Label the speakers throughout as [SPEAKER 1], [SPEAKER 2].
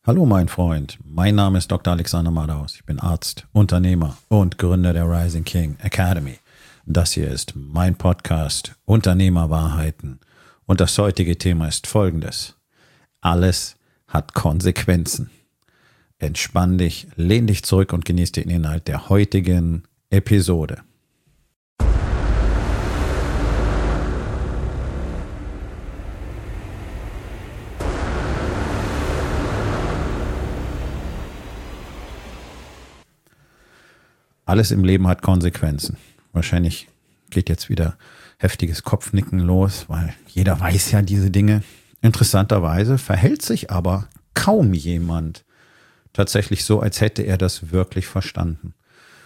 [SPEAKER 1] Hallo mein Freund, mein Name ist Dr. Alexander Madaus. Ich bin Arzt, Unternehmer und Gründer der Rising King Academy. Das hier ist mein Podcast Unternehmerwahrheiten und das heutige Thema ist folgendes. Alles hat Konsequenzen. Entspann dich, lehn dich zurück und genieß den Inhalt der heutigen Episode. Alles im Leben hat Konsequenzen. Wahrscheinlich geht jetzt wieder heftiges Kopfnicken los, weil jeder weiß ja diese Dinge. Interessanterweise verhält sich aber kaum jemand tatsächlich so, als hätte er das wirklich verstanden.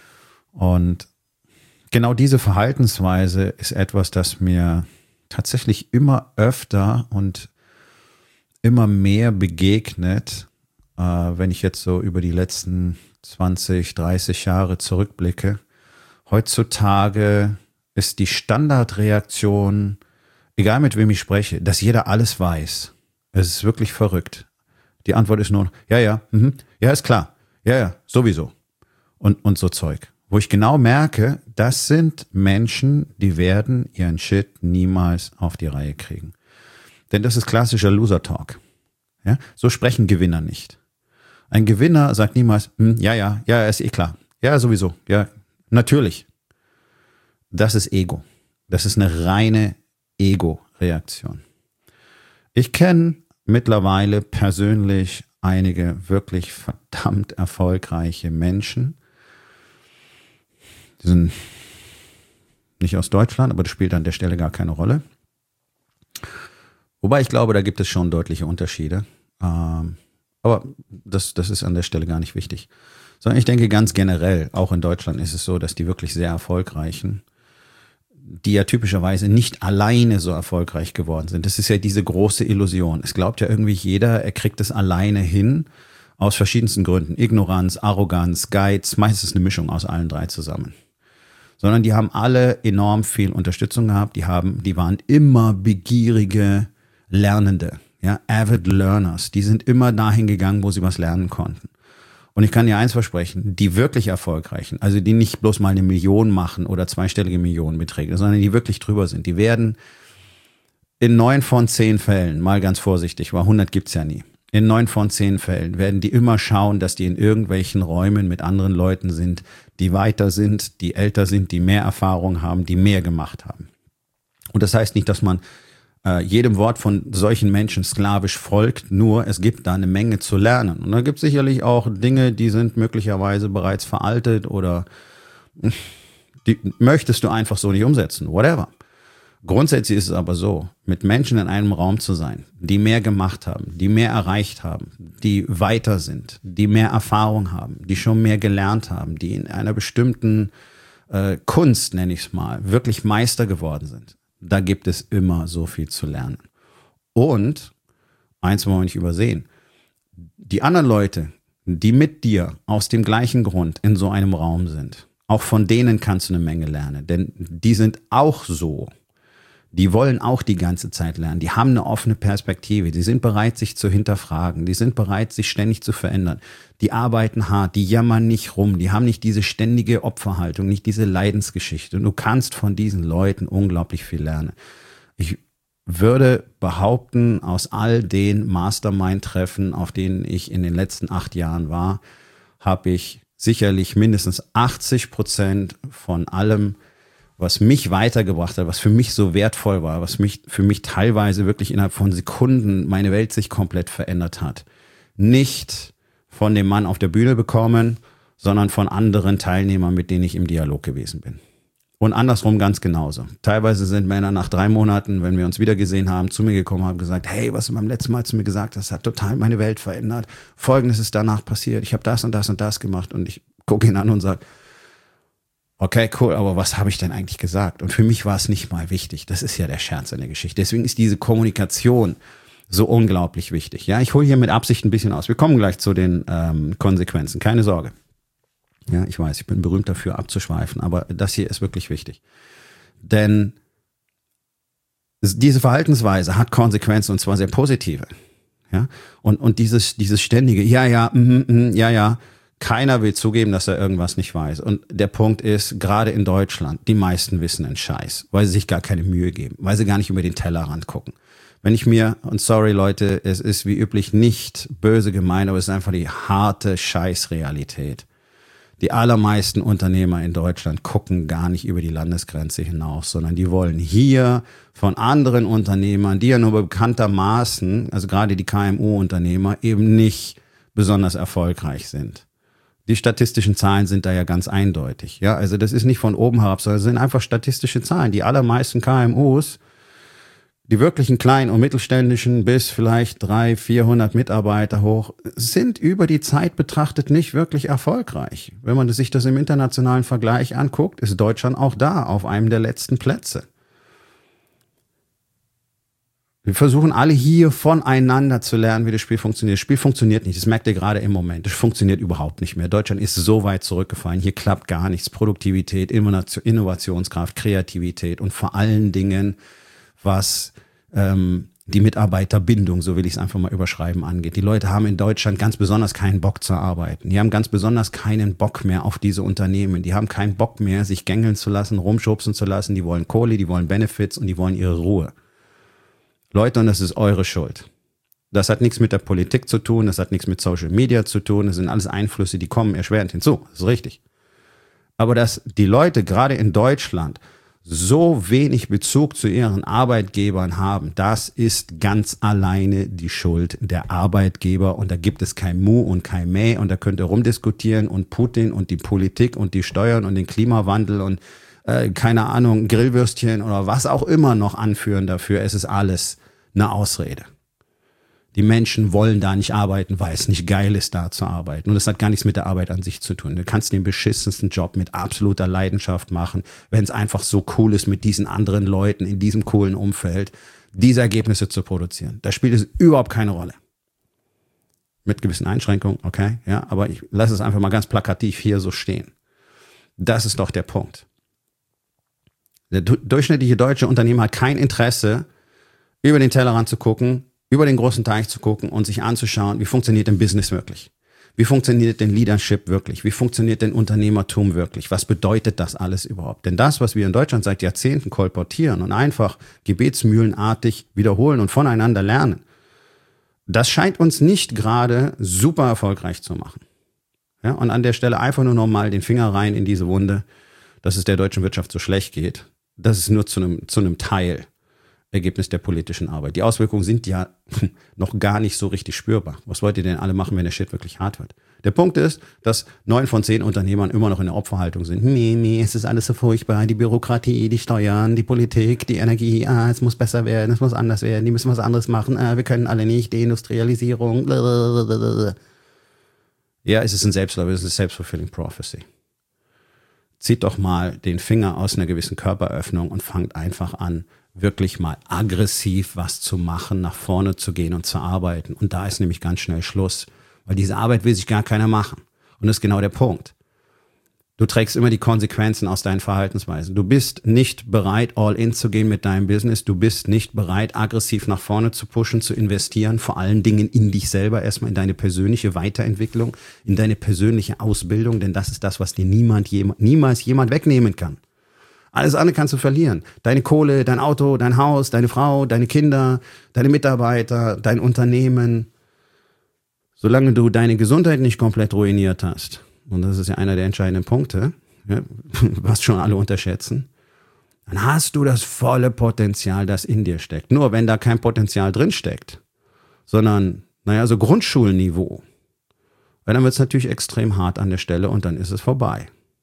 [SPEAKER 1] Und genau diese Verhaltensweise ist etwas, das mir tatsächlich immer öfter und immer mehr begegnet, wenn ich jetzt so über die letzten 20, 30 Jahre zurückblicke. Heutzutage ist die Standardreaktion, egal mit wem ich spreche, dass jeder alles weiß. Es ist wirklich verrückt. Die Antwort ist nur, ja, ist klar, ja, sowieso. Und so Zeug. Wo ich genau merke, das sind Menschen, die werden ihren Shit niemals auf die Reihe kriegen. Denn das ist klassischer Loser-Talk. Ja? So sprechen Gewinner nicht. Ein Gewinner sagt niemals, ja, ist eh klar. Ja, sowieso. Ja, natürlich. Das ist Ego. Das ist eine reine Ego-Reaktion. Ich kenne mittlerweile persönlich einige wirklich verdammt erfolgreiche Menschen. Die sind nicht aus Deutschland, aber das spielt an der Stelle gar keine Rolle. Wobei ich glaube, da gibt es schon deutliche Unterschiede. Aber das ist an der Stelle gar nicht wichtig. Sondern ich denke ganz generell, auch in Deutschland ist es so, dass die wirklich sehr erfolgreichen, die ja typischerweise nicht alleine so erfolgreich geworden sind. Das ist ja diese große Illusion. Es glaubt ja irgendwie jeder, er kriegt es alleine hin, aus verschiedensten Gründen. Ignoranz, Arroganz, Geiz, meistens eine Mischung aus allen drei zusammen. Sondern die haben alle enorm viel Unterstützung gehabt. Die waren immer begierige Lernende. Ja, avid learners, die sind immer dahin gegangen, wo sie was lernen konnten. Und ich kann dir eins versprechen, die wirklich Erfolgreichen, also die nicht bloß mal 1 Million machen oder zweistellige Millionenbeträge, sondern die wirklich drüber sind, die werden in 9 von 10 Fällen, mal ganz vorsichtig, weil 100 gibt's ja nie, in 9 von 10 Fällen werden die immer schauen, dass die in irgendwelchen Räumen mit anderen Leuten sind, die weiter sind, die älter sind, die mehr Erfahrung haben, die mehr gemacht haben. Und das heißt nicht, dass man jedem Wort von solchen Menschen sklavisch folgt, nur es gibt da eine Menge zu lernen. Und da gibt es sicherlich auch Dinge, die sind möglicherweise bereits veraltet oder die möchtest du einfach so nicht umsetzen, whatever. Grundsätzlich ist es aber so, mit Menschen in einem Raum zu sein, die mehr gemacht haben, die mehr erreicht haben, die weiter sind, die mehr Erfahrung haben, die schon mehr gelernt haben, die in einer bestimmten Kunst, nenne ich es mal, wirklich Meister geworden sind. Da gibt es immer so viel zu lernen. Und, eins wollen wir nicht übersehen, die anderen Leute, die mit dir aus dem gleichen Grund in so einem Raum sind, auch von denen kannst du eine Menge lernen, denn die sind auch so. Die wollen auch die ganze Zeit lernen. Die haben eine offene Perspektive. Die sind bereit, sich zu hinterfragen. Die sind bereit, sich ständig zu verändern. Die arbeiten hart. Die jammern nicht rum. Die haben nicht diese ständige Opferhaltung, nicht diese Leidensgeschichte. Und du kannst von diesen Leuten unglaublich viel lernen. Ich würde behaupten, aus all den Mastermind-Treffen, auf denen ich in den letzten 8 Jahren war, habe ich sicherlich mindestens 80% von allem, was mich weitergebracht hat, was für mich so wertvoll war, was für mich teilweise wirklich innerhalb von Sekunden meine Welt sich komplett verändert hat. Nicht von dem Mann auf der Bühne bekommen, sondern von anderen Teilnehmern, mit denen ich im Dialog gewesen bin. Und andersrum ganz genauso. Teilweise sind Männer nach 3 Monaten, wenn wir uns wieder gesehen haben, zu mir gekommen und haben gesagt, hey, was du beim letzten Mal zu mir gesagt hast, hat total meine Welt verändert. Folgendes ist danach passiert. Ich habe das und das und das gemacht. Und ich gucke ihn an und sage, okay, cool, aber was habe ich denn eigentlich gesagt? Und für mich war es nicht mal wichtig. Das ist ja der Scherz an der Geschichte. Deswegen ist diese Kommunikation so unglaublich wichtig. Ja, ich hole hier mit Absicht ein bisschen aus. Wir kommen gleich zu den Konsequenzen. Keine Sorge. Ja, ich weiß, ich bin berühmt dafür abzuschweifen, aber das hier ist wirklich wichtig. Denn diese Verhaltensweise hat Konsequenzen und zwar sehr positive. Ja? Und dieses ständige, ja, keiner will zugeben, dass er irgendwas nicht weiß. Und der Punkt ist, gerade in Deutschland, die meisten wissen einen Scheiß, weil sie sich gar keine Mühe geben, weil sie gar nicht über den Tellerrand gucken. Wenn ich mir, und sorry Leute, es ist wie üblich nicht böse gemeint, aber es ist einfach die harte Scheißrealität. Die allermeisten Unternehmer in Deutschland gucken gar nicht über die Landesgrenze hinaus, sondern die wollen hier von anderen Unternehmern, die ja nur bekanntermaßen, also gerade die KMU-Unternehmer, eben nicht besonders erfolgreich sind. Die statistischen Zahlen sind da ja ganz eindeutig. Ja, also das ist nicht von oben herab, sondern es sind einfach statistische Zahlen. Die allermeisten KMUs, die wirklichen kleinen und mittelständischen bis vielleicht 300, 400 Mitarbeiter hoch, sind über die Zeit betrachtet nicht wirklich erfolgreich. Wenn man sich das im internationalen Vergleich anguckt, ist Deutschland auch da auf einem der letzten Plätze. Wir versuchen alle hier voneinander zu lernen, wie das Spiel funktioniert. Das Spiel funktioniert nicht. Das merkt ihr gerade im Moment. Das funktioniert überhaupt nicht mehr. Deutschland ist so weit zurückgefallen. Hier klappt gar nichts. Produktivität, Innovationskraft, Kreativität und vor allen Dingen, was die Mitarbeiterbindung, so will ich es einfach mal überschreiben, angeht. Die Leute haben in Deutschland ganz besonders keinen Bock zu arbeiten. Die haben ganz besonders keinen Bock mehr auf diese Unternehmen. Die haben keinen Bock mehr, sich gängeln zu lassen, rumschubsen zu lassen. Die wollen Kohle, die wollen Benefits und die wollen ihre Ruhe. Leute, und das ist eure Schuld. Das hat nichts mit der Politik zu tun, das hat nichts mit Social Media zu tun, das sind alles Einflüsse, die kommen erschwerend hinzu. Das ist richtig. Aber dass die Leute gerade in Deutschland so wenig Bezug zu ihren Arbeitgebern haben, das ist ganz alleine die Schuld der Arbeitgeber. Und da gibt es kein Mu und kein Mäh und da könnt ihr rumdiskutieren und Putin und die Politik und die Steuern und den Klimawandel und keine Ahnung, Grillwürstchen oder was auch immer noch anführen dafür. Es ist alles eine Ausrede. Die Menschen wollen da nicht arbeiten, weil es nicht geil ist, da zu arbeiten. Und das hat gar nichts mit der Arbeit an sich zu tun. Du kannst den beschissensten Job mit absoluter Leidenschaft machen, wenn es einfach so cool ist, mit diesen anderen Leuten in diesem coolen Umfeld diese Ergebnisse zu produzieren. Da spielt es überhaupt keine Rolle. Mit gewissen Einschränkungen, okay, ja, aber ich lasse es einfach mal ganz plakativ hier so stehen. Das ist doch der Punkt. Der durchschnittliche deutsche Unternehmer hat kein Interesse, über den Tellerrand zu gucken, über den großen Teich zu gucken und sich anzuschauen, wie funktioniert denn Business wirklich? Wie funktioniert denn Leadership wirklich? Wie funktioniert denn Unternehmertum wirklich? Was bedeutet das alles überhaupt? Denn das, was wir in Deutschland seit Jahrzehnten kolportieren und einfach gebetsmühlenartig wiederholen und voneinander lernen, das scheint uns nicht gerade super erfolgreich zu machen. Ja, und an der Stelle einfach nur nochmal den Finger rein in diese Wunde, dass es der deutschen Wirtschaft so schlecht geht. Das ist nur zu einem Teil Ergebnis der politischen Arbeit. Die Auswirkungen sind ja noch gar nicht so richtig spürbar. Was wollt ihr denn alle machen, wenn der Shit wirklich hart wird? Der Punkt ist, dass 9 von 10 Unternehmern immer noch in der Opferhaltung sind. Nee, es ist alles so furchtbar. Die Bürokratie, die Steuern, die Politik, die Energie. Es muss besser werden, es muss anders werden. Die müssen was anderes machen. Wir können alle nicht. Deindustrialisierung. Blablabla. Ja, es ist ein Selbstläufer, es ist self-fulfilling prophecy. Zieht doch mal den Finger aus einer gewissen Körperöffnung und fangt einfach an, wirklich mal aggressiv was zu machen, nach vorne zu gehen und zu arbeiten. Und da ist nämlich ganz schnell Schluss, weil diese Arbeit will sich gar keiner machen. Und das ist genau der Punkt. Du trägst immer die Konsequenzen aus deinen Verhaltensweisen. Du bist nicht bereit, all in zu gehen mit deinem Business. Du bist nicht bereit, aggressiv nach vorne zu pushen, zu investieren. Vor allen Dingen in dich selber, erstmal in deine persönliche Weiterentwicklung, in deine persönliche Ausbildung. Denn das ist das, was dir niemals jemand wegnehmen kann. Alles andere kannst du verlieren. Deine Kohle, dein Auto, dein Haus, deine Frau, deine Kinder, deine Mitarbeiter, dein Unternehmen. Solange du deine Gesundheit nicht komplett ruiniert hast, und das ist ja einer der entscheidenden Punkte, ja, was schon alle unterschätzen, dann hast du das volle Potenzial, das in dir steckt. Nur wenn da kein Potenzial drin steckt, sondern, so Grundschulniveau, dann wird es natürlich extrem hart an der Stelle und dann ist es vorbei.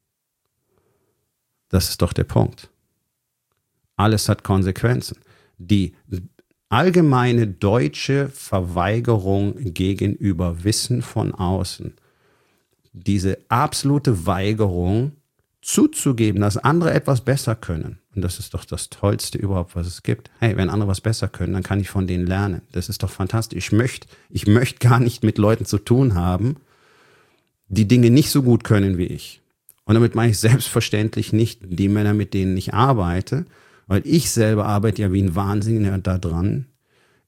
[SPEAKER 1] Das ist doch der Punkt. Alles hat Konsequenzen. Die allgemeine deutsche Verweigerung gegenüber Wissen von außen, diese absolute Weigerung zuzugeben, dass andere etwas besser können. Und das ist doch das Tollste überhaupt, was es gibt. Hey, wenn andere was besser können, dann kann ich von denen lernen. Das ist doch fantastisch. Ich möchte gar nicht mit Leuten zu tun haben, die Dinge nicht so gut können wie ich. Und damit meine ich selbstverständlich nicht die Männer, mit denen ich arbeite, weil ich selber arbeite ja wie ein Wahnsinniger da dran,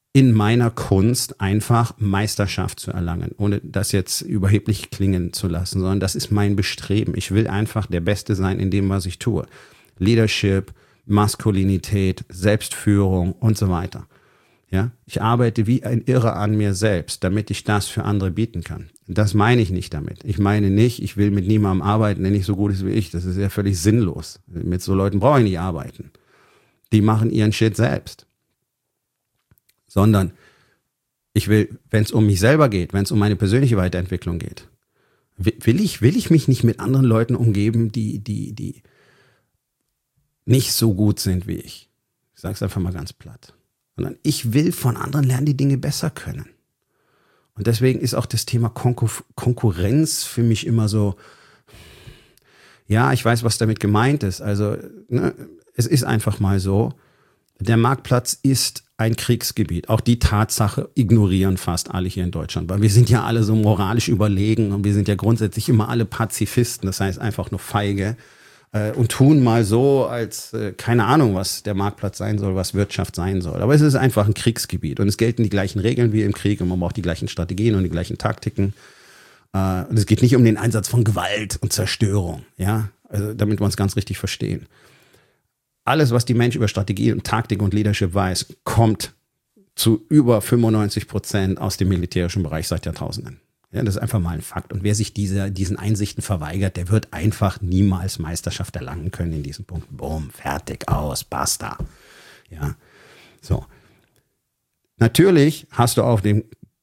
[SPEAKER 1] in meiner Kunst einfach Meisterschaft zu erlangen, ohne das jetzt überheblich klingen zu lassen, sondern das ist mein Bestreben. Ich will einfach der Beste sein in dem, was ich tue. Leadership, Maskulinität, Selbstführung und so weiter. Ja, ich arbeite wie ein Irrer an mir selbst, damit ich das für andere bieten kann. Das meine ich nicht damit. Ich meine nicht, ich will mit niemandem arbeiten, der nicht so gut ist wie ich. Das ist ja völlig sinnlos. Mit so Leuten brauche ich nicht arbeiten. Die machen ihren Shit selbst. Sondern ich will, wenn es um mich selber geht, wenn es um meine persönliche Weiterentwicklung geht, will ich mich nicht mit anderen Leuten umgeben, die nicht so gut sind wie ich. Ich sage es einfach mal ganz platt. Sondern ich will von anderen lernen, die Dinge besser können. Und deswegen ist auch das Thema Konkurrenz für mich immer so, ja, ich weiß, was damit gemeint ist. Also, ne, es ist einfach mal so, der Marktplatz ist ein Kriegsgebiet. Auch die Tatsache ignorieren fast alle hier in Deutschland, weil wir sind ja alle so moralisch überlegen und wir sind ja grundsätzlich immer alle Pazifisten, das heißt einfach nur feige und tun mal so, als keine Ahnung, was der Marktplatz sein soll, was Wirtschaft sein soll. Aber es ist einfach ein Kriegsgebiet und es gelten die gleichen Regeln wie im Krieg und man braucht die gleichen Strategien und die gleichen Taktiken. Und es geht nicht um den Einsatz von Gewalt und Zerstörung, ja, also damit wir uns ganz richtig verstehen. Alles, was die Mensch über Strategie und Taktik und Leadership weiß, kommt zu über 95% aus dem militärischen Bereich seit Jahrtausenden. Ja, das ist einfach mal ein Fakt. Und wer sich diesen Einsichten verweigert, der wird einfach niemals Meisterschaft erlangen können in diesem Punkt. Boom, fertig, aus, basta. Ja, so. Natürlich hast du auf dem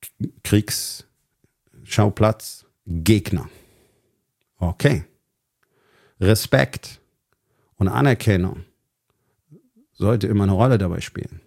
[SPEAKER 1] Kriegsschauplatz Gegner. Okay. Respekt und Anerkennung sollte immer eine Rolle dabei spielen.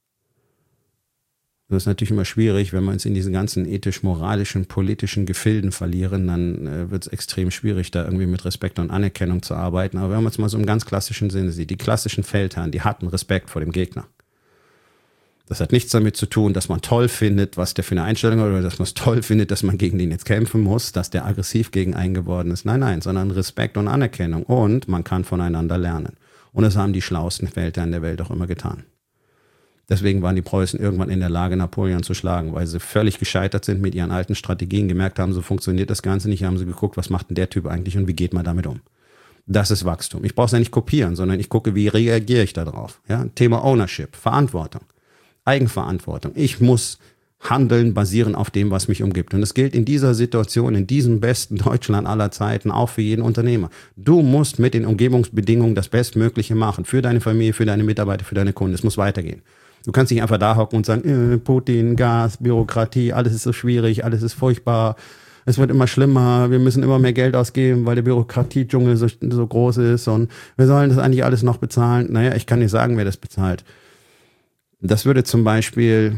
[SPEAKER 1] Das ist natürlich immer schwierig, wenn wir uns in diesen ganzen ethisch-moralischen, politischen Gefilden verlieren, dann wird es extrem schwierig, da irgendwie mit Respekt und Anerkennung zu arbeiten. Aber wenn man es mal so im ganz klassischen Sinne sieht, die klassischen Feldherren, die hatten Respekt vor dem Gegner. Das hat nichts damit zu tun, dass man toll findet, was der für eine Einstellung hat, oder dass man es toll findet, dass man gegen den jetzt kämpfen muss, dass der aggressiv gegen einen geworden ist. Nein, sondern Respekt und Anerkennung. Und man kann voneinander lernen. Und das haben die schlauesten Feldherren der Welt auch immer getan. Deswegen waren die Preußen irgendwann in der Lage, Napoleon zu schlagen, weil sie völlig gescheitert sind mit ihren alten Strategien, gemerkt haben, so funktioniert das Ganze nicht, haben sie geguckt, was macht denn der Typ eigentlich und wie geht man damit um. Das ist Wachstum. Ich brauche es ja nicht kopieren, sondern ich gucke, wie reagiere ich da drauf. Ja? Thema Ownership, Verantwortung, Eigenverantwortung. Ich muss handeln, basieren auf dem, was mich umgibt. Und das gilt in dieser Situation, in diesem besten Deutschland aller Zeiten, auch für jeden Unternehmer. Du musst mit den Umgebungsbedingungen das Bestmögliche machen. Für deine Familie, für deine Mitarbeiter, für deine Kunden. Es muss weitergehen. Du kannst nicht einfach da hocken und sagen, Putin, Gas, Bürokratie, alles ist so schwierig, alles ist furchtbar, es wird immer schlimmer, wir müssen immer mehr Geld ausgeben, weil der Bürokratiedschungel so groß ist und wir sollen das eigentlich alles noch bezahlen. Naja, ich kann nicht sagen, wer das bezahlt. Das würde zum Beispiel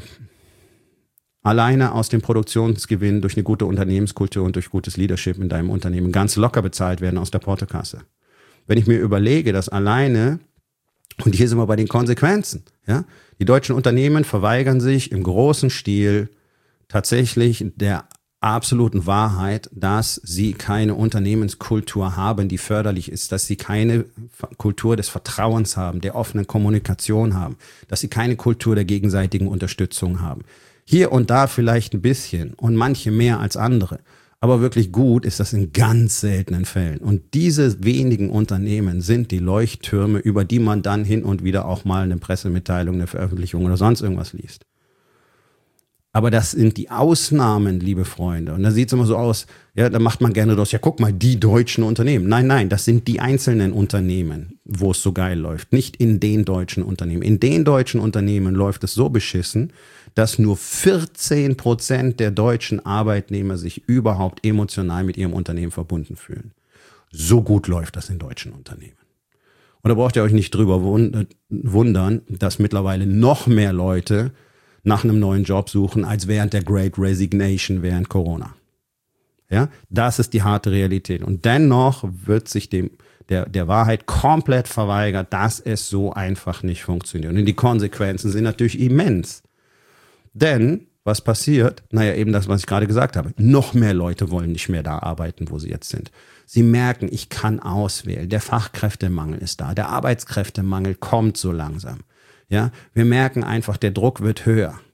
[SPEAKER 1] alleine aus dem Produktionsgewinn durch eine gute Unternehmenskultur und durch gutes Leadership in deinem Unternehmen ganz locker bezahlt werden aus der Portokasse. Wenn ich mir überlege, dass alleine, und hier sind wir bei den Konsequenzen, ja, die deutschen Unternehmen verweigern sich im großen Stil tatsächlich der absoluten Wahrheit, dass sie keine Unternehmenskultur haben, die förderlich ist, dass sie keine Kultur des Vertrauens haben, der offenen Kommunikation haben, dass sie keine Kultur der gegenseitigen Unterstützung haben. Hier und da vielleicht ein bisschen und manche mehr als andere. Aber wirklich gut ist das in ganz seltenen Fällen. Und diese wenigen Unternehmen sind die Leuchttürme, über die man dann hin und wieder auch mal eine Pressemitteilung, eine Veröffentlichung oder sonst irgendwas liest. Aber das sind die Ausnahmen, liebe Freunde. Und da sieht es immer so aus, ja, da macht man gerne das, ja guck mal, die deutschen Unternehmen. Nein, das sind die einzelnen Unternehmen, wo es so geil läuft. Nicht in den deutschen Unternehmen. In den deutschen Unternehmen läuft es so beschissen, dass nur 14% der deutschen Arbeitnehmer sich überhaupt emotional mit ihrem Unternehmen verbunden fühlen. So gut läuft das in deutschen Unternehmen. Und da braucht ihr euch nicht drüber wundern, dass mittlerweile noch mehr Leute nach einem neuen Job suchen, als während der Great Resignation während Corona. Ja, das ist die harte Realität. Und dennoch wird sich der Wahrheit komplett verweigert, dass es so einfach nicht funktioniert. Und die Konsequenzen sind natürlich immens. Denn was passiert? Naja, eben das, was ich gerade gesagt habe. Noch mehr Leute wollen nicht mehr da arbeiten, wo sie jetzt sind. Sie merken, ich kann auswählen. Der Fachkräftemangel ist da. Der Arbeitskräftemangel kommt so langsam. Ja, wir merken einfach, der Druck wird höher.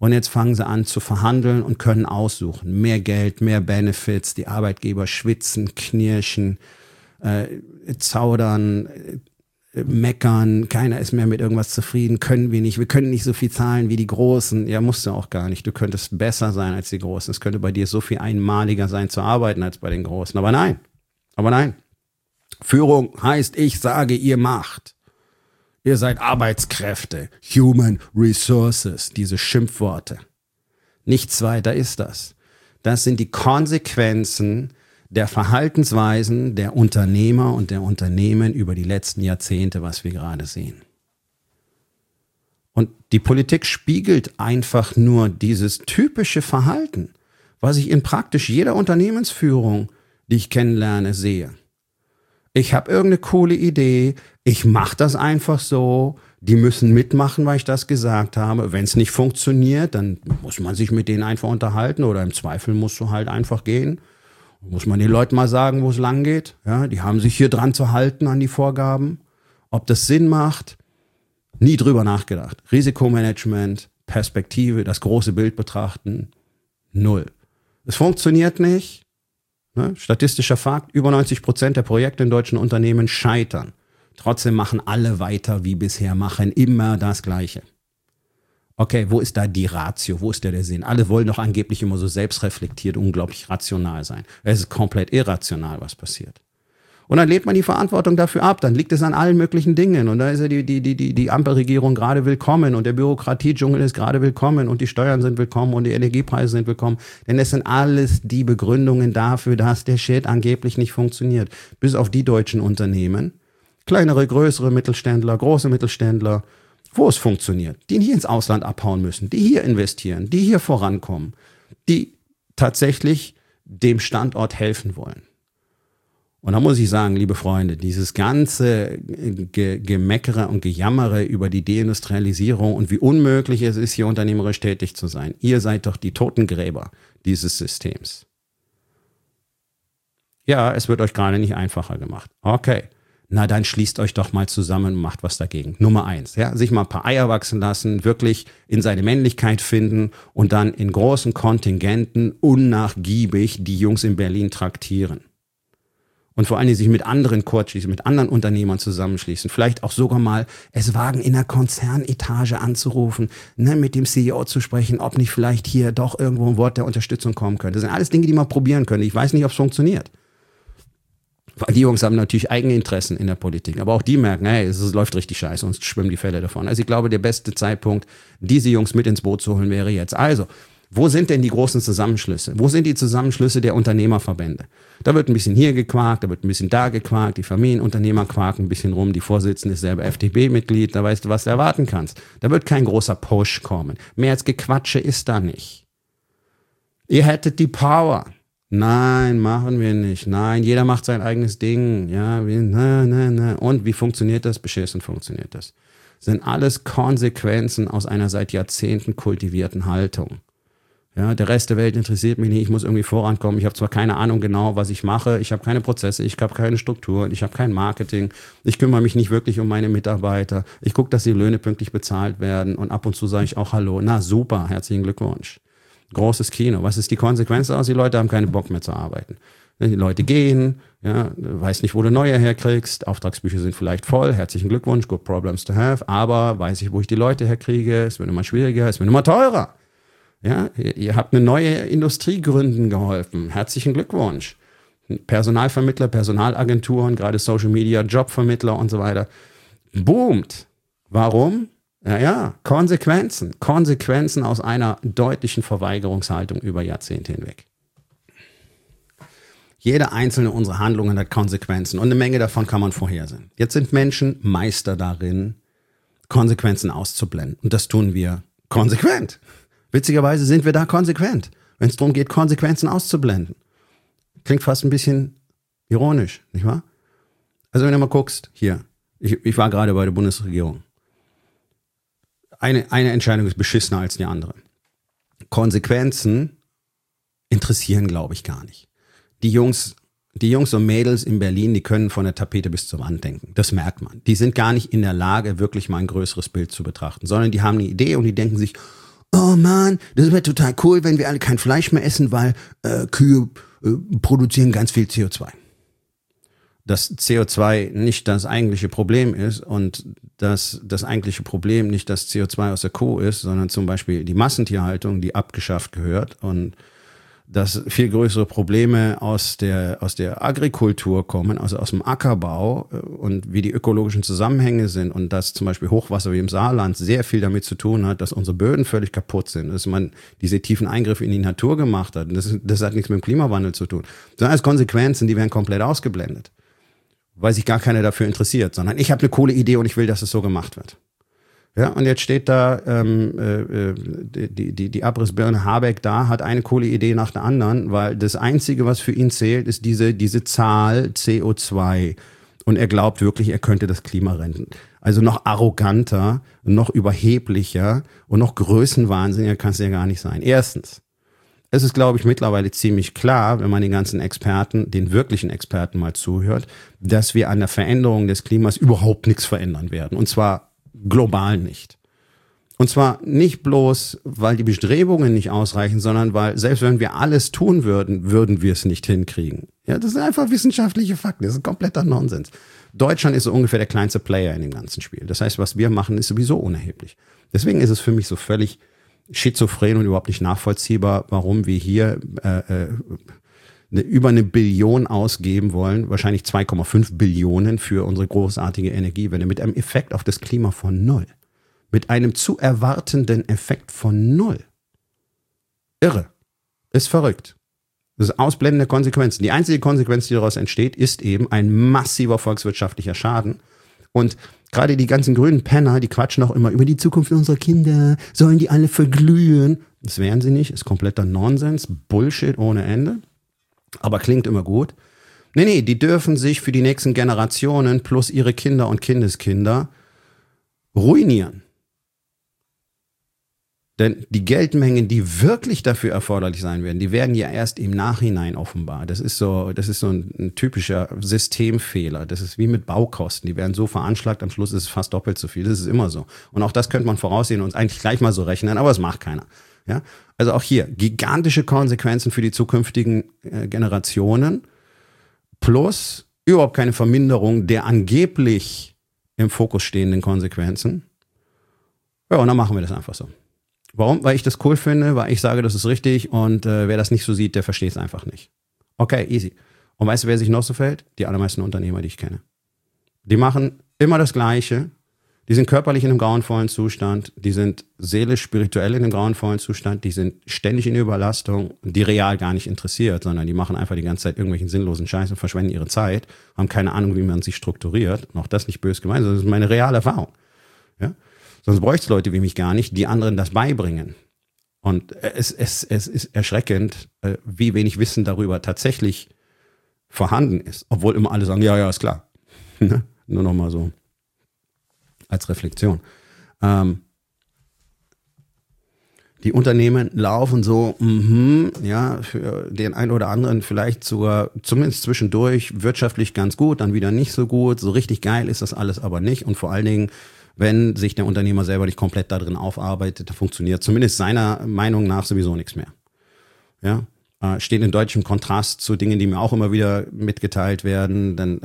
[SPEAKER 1] Und jetzt fangen sie an zu verhandeln und können aussuchen. Mehr Geld, mehr Benefits, die Arbeitgeber schwitzen, knirschen, zaudern, meckern, keiner ist mehr mit irgendwas zufrieden, können wir können nicht so viel zahlen wie die Großen. Ja, musst du auch gar nicht. Du könntest besser sein als die Großen. Es könnte bei dir so viel einmaliger sein zu arbeiten als bei den Großen. Aber nein. Führung heißt, ich sage, ihr macht. Ihr seid Arbeitskräfte, Human Resources, diese Schimpfworte. Nichts weiter ist das. Das sind die Konsequenzen der Verhaltensweisen der Unternehmer und der Unternehmen über die letzten Jahrzehnte, was wir gerade sehen. Und die Politik spiegelt einfach nur dieses typische Verhalten, was ich in praktisch jeder Unternehmensführung, die ich kennenlerne, sehe. Ich habe irgendeine coole Idee, ich mache das einfach so, die müssen mitmachen, weil ich das gesagt habe. Wenn es nicht funktioniert, dann muss man sich mit denen einfach unterhalten oder im Zweifel musst du halt einfach gehen. Muss man den Leuten mal sagen, wo es lang geht. Ja, die haben sich hier dran zu halten an die Vorgaben. Ob das Sinn macht, nie drüber nachgedacht. Risikomanagement, Perspektive, das große Bild betrachten, null. Es funktioniert nicht. Ne? Statistischer Fakt, über 90% der Projekte in deutschen Unternehmen scheitern. Trotzdem machen alle weiter wie bisher, machen immer das Gleiche. Okay, wo ist da die Ratio? Wo ist der Sinn? Alle wollen doch angeblich immer so selbstreflektiert, unglaublich rational sein. Es ist komplett irrational, was passiert. Und dann lädt man die Verantwortung dafür ab. Dann liegt es an allen möglichen Dingen. Und da ist ja die Ampelregierung gerade willkommen und der Bürokratiedschungel ist gerade willkommen und die Steuern sind willkommen und die Energiepreise sind willkommen. Denn es sind alles die Begründungen dafür, dass der Shit angeblich nicht funktioniert. Bis auf die deutschen Unternehmen, kleinere, größere Mittelständler, große Mittelständler, wo es funktioniert, die nicht ins Ausland abhauen müssen, die hier investieren, die hier vorankommen, die tatsächlich dem Standort helfen wollen. Und da muss ich sagen, liebe Freunde, dieses ganze Gemeckere und Gejammere über die Deindustrialisierung und wie unmöglich es ist, hier unternehmerisch tätig zu sein. Ihr seid doch die Totengräber dieses Systems. Ja, es wird euch gerade nicht einfacher gemacht. Okay. Na, dann schließt euch doch mal zusammen und macht was dagegen. Nummer 1, ja, sich mal ein paar Eier wachsen lassen, wirklich in seine Männlichkeit finden und dann in großen Kontingenten unnachgiebig die Jungs in Berlin traktieren. Und vor allen Dingen sich mit anderen kurzschließen, mit anderen Unternehmern zusammenschließen. Vielleicht auch sogar mal es wagen, in der Konzernetage anzurufen, ne, mit dem CEO zu sprechen, ob nicht vielleicht hier doch irgendwo ein Wort der Unterstützung kommen könnte. Das sind alles Dinge, die man probieren können. Ich weiß nicht, ob es funktioniert. Weil die Jungs haben natürlich eigene Interessen in der Politik. Aber auch die merken, hey, es läuft richtig scheiße, uns schwimmen die Fälle davon. Also ich glaube, der beste Zeitpunkt, diese Jungs mit ins Boot zu holen, wäre jetzt. Also, wo sind denn die großen Zusammenschlüsse? Wo sind die Zusammenschlüsse der Unternehmerverbände? Da wird ein bisschen hier gequakt, da wird ein bisschen da gequakt, die Familienunternehmer quaken ein bisschen rum, die Vorsitzende ist selber FDP-Mitglied, da weißt du, was du erwarten kannst. Da wird kein großer Push kommen. Mehr als Gequatsche ist da nicht. Ihr hättet die Power. Nein, machen wir nicht. Nein, jeder macht sein eigenes Ding. Ja, Und wie funktioniert das? Beschissen funktioniert das. Sind alles Konsequenzen aus einer seit Jahrzehnten kultivierten Haltung. Ja, der Rest der Welt interessiert mich nicht. Ich muss irgendwie vorankommen. Ich habe zwar keine Ahnung genau, was ich mache. Ich habe keine Prozesse. Ich habe keine Strukturen. Ich habe kein Marketing. Ich kümmere mich nicht wirklich um meine Mitarbeiter. Ich gucke, dass die Löhne pünktlich bezahlt werden. Und ab und zu sage ich auch Hallo. Na super, herzlichen Glückwunsch. Großes Kino. Was ist die Konsequenz daraus? Die Leute haben keinen Bock mehr zu arbeiten. Die Leute gehen, ja, weiß nicht, wo du neue herkriegst. Auftragsbücher sind vielleicht voll. Herzlichen Glückwunsch, good problems to have. Aber weiß ich, wo ich die Leute herkriege. Es wird immer schwieriger, es wird immer teurer. Ja, ihr habt eine neue Industrie gründen geholfen. Herzlichen Glückwunsch. Personalvermittler, Personalagenturen, gerade Social Media, Jobvermittler und so weiter. Boomt. Warum? Ja, Konsequenzen aus einer deutlichen Verweigerungshaltung über Jahrzehnte hinweg. Jede einzelne unserer Handlungen hat Konsequenzen und eine Menge davon kann man vorhersehen. Jetzt sind Menschen Meister darin, Konsequenzen auszublenden. Und das tun wir konsequent. Witzigerweise sind wir da konsequent, wenn es darum geht, Konsequenzen auszublenden. Klingt fast ein bisschen ironisch, nicht wahr? Also wenn du mal guckst, hier, ich war gerade bei der Bundesregierung. Eine Entscheidung ist beschissener als die andere. Konsequenzen interessieren, glaube ich, gar nicht. Die Jungs und Mädels in Berlin, die können von der Tapete bis zur Wand denken. Das merkt man. Die sind gar nicht in der Lage, wirklich mal ein größeres Bild zu betrachten, sondern die haben eine Idee und die denken sich,
[SPEAKER 2] oh Mann, das wäre total cool, wenn wir alle kein Fleisch mehr essen, weil Kühe produzieren ganz viel CO2.
[SPEAKER 1] Dass CO2 nicht das eigentliche Problem ist und dass das eigentliche Problem nicht das CO2 aus der Kuh ist, sondern zum Beispiel die Massentierhaltung, die abgeschafft gehört, und dass viel größere Probleme aus der Agrikultur kommen, also aus dem Ackerbau, und wie die ökologischen Zusammenhänge sind, und dass zum Beispiel Hochwasser wie im Saarland sehr viel damit zu tun hat, dass unsere Böden völlig kaputt sind, dass man diese tiefen Eingriffe in die Natur gemacht hat. Und das hat nichts mit dem Klimawandel zu tun, sondern als Konsequenzen, die werden komplett ausgeblendet, weil sich gar keiner dafür interessiert, sondern ich habe eine coole Idee und ich will, dass es so gemacht wird. Ja, und jetzt steht da die Abrissbirne Habeck da, hat eine coole Idee nach der anderen, weil das Einzige, was für ihn zählt, ist diese Zahl CO2. Und er glaubt wirklich, er könnte das Klima retten. Also noch arroganter, noch überheblicher und noch größenwahnsinniger kann es ja gar nicht sein. Erstens, es ist, glaube ich, mittlerweile ziemlich klar, wenn man den ganzen Experten, den wirklichen Experten mal zuhört, dass wir an der Veränderung des Klimas überhaupt nichts verändern werden. Und zwar global nicht. Und zwar nicht bloß, weil die Bestrebungen nicht ausreichen, sondern weil, selbst wenn wir alles tun würden, würden wir es nicht hinkriegen. Ja, das sind einfach wissenschaftliche Fakten. Das ist kompletter Nonsens. Deutschland ist so ungefähr der kleinste Player in dem ganzen Spiel. Das heißt, was wir machen, ist sowieso unerheblich. Deswegen ist es für mich so völlig schizophren und überhaupt nicht nachvollziehbar, warum wir hier über 1 Billion ausgeben wollen, wahrscheinlich 2,5 Billionen für unsere großartige Energiewende, mit einem Effekt auf das Klima von 0. Mit einem zu erwartenden Effekt von 0. Irre. Ist verrückt. Das ist ausblendende Konsequenzen. Die einzige Konsequenz, die daraus entsteht, ist eben ein massiver volkswirtschaftlicher Schaden. Und gerade die ganzen grünen Penner, die quatschen auch immer über die Zukunft unserer Kinder, sollen die alle verglühen? Das wären sie nicht, ist kompletter Nonsens, Bullshit ohne Ende. Aber klingt immer gut. Nee, die dürfen sich für die nächsten Generationen plus ihre Kinder und Kindeskinder ruinieren. Denn die Geldmengen, die wirklich dafür erforderlich sein werden, die werden ja erst im Nachhinein offenbar. Das ist so ein typischer Systemfehler. Das ist wie mit Baukosten. Die werden so veranschlagt, am Schluss ist es fast doppelt so viel. Das ist immer so. Und auch das könnte man voraussehen und eigentlich gleich mal so rechnen, aber es macht keiner. Ja? Also auch hier gigantische Konsequenzen für die zukünftigen Generationen plus überhaupt keine Verminderung der angeblich im Fokus stehenden Konsequenzen. Ja, und dann machen wir das einfach so. Warum? Weil ich das cool finde, weil ich sage, das ist richtig, und wer das nicht so sieht, der versteht es einfach nicht. Okay, easy. Und weißt du, wer sich noch so fällt? Die allermeisten Unternehmer, die ich kenne. Die machen immer das Gleiche. Die sind körperlich in einem grauenvollen Zustand. Die sind seelisch, spirituell in einem grauenvollen Zustand. Die sind ständig in Überlastung, die real gar nicht interessiert, sondern die machen einfach die ganze Zeit irgendwelchen sinnlosen Scheiß und verschwenden ihre Zeit, haben keine Ahnung, wie man sich strukturiert. Und auch das nicht böse gemeint, sondern das ist meine reale Erfahrung. Ja? Sonst bräuchte es Leute wie mich gar nicht, die anderen das beibringen. Und es ist erschreckend, wie wenig Wissen darüber tatsächlich vorhanden ist. Obwohl immer alle sagen, ja, ist klar. Nur noch mal so als Reflexion. Die Unternehmen laufen so, für den einen oder anderen vielleicht sogar, zumindest zwischendurch, wirtschaftlich ganz gut, dann wieder nicht so gut. So richtig geil ist das alles aber nicht. Und vor allen Dingen, wenn sich der Unternehmer selber nicht komplett da drin aufarbeitet, funktioniert zumindest seiner Meinung nach sowieso nichts mehr. Ja, steht in deutlichem Kontrast zu Dingen, die mir auch immer wieder mitgeteilt werden. Dann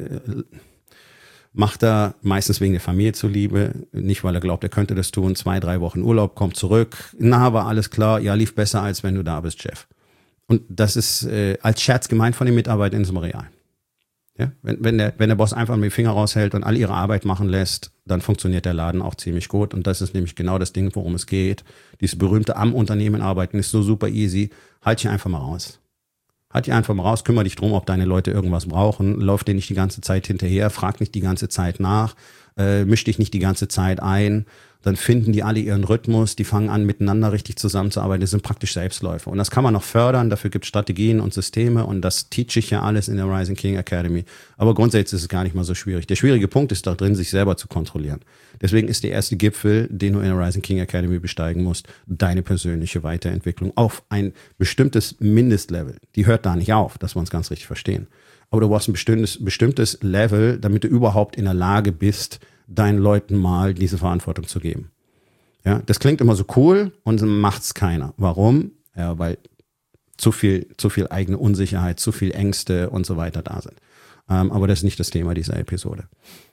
[SPEAKER 1] macht er meistens wegen der Familie zuliebe, nicht weil er glaubt, er könnte das tun. 2-3 Wochen Urlaub, kommt zurück. Na, war alles klar, ja, lief besser, als wenn du da bist, Chef. Und das ist als Scherz gemeint von den Mitarbeitern, ist immer real. Ja, wenn der Boss einfach mit dem Finger raushält und alle ihre Arbeit machen lässt, dann funktioniert der Laden auch ziemlich gut. Und das ist nämlich genau das Ding, worum es geht. Dieses berühmte am Unternehmen arbeiten ist so super easy. Halt dich einfach mal raus. Halt dich einfach mal raus, kümmere dich drum, ob deine Leute irgendwas brauchen. Lauf dir nicht die ganze Zeit hinterher, frag nicht die ganze Zeit nach, misch dich nicht die ganze Zeit ein. Dann finden die alle ihren Rhythmus, die fangen an, miteinander richtig zusammenzuarbeiten. Das sind praktisch Selbstläufer. Und das kann man noch fördern, dafür gibt es Strategien und Systeme und das teach ich ja alles in der Rising King Academy. Aber grundsätzlich ist es gar nicht mal so schwierig. Der schwierige Punkt ist da drin, sich selber zu kontrollieren. Deswegen ist der erste Gipfel, den du in der Rising King Academy besteigen musst, deine persönliche Weiterentwicklung auf ein bestimmtes Mindestlevel. Die hört da nicht auf, dass wir uns ganz richtig verstehen. Aber du brauchst ein bestimmtes Level, damit du überhaupt in der Lage bist, deinen Leuten mal diese Verantwortung zu geben. Ja, das klingt immer so cool und macht's keiner. Warum? Ja, weil zu viel eigene Unsicherheit, zu viel Ängste und so weiter da sind. Aber das ist nicht das Thema dieser Episode.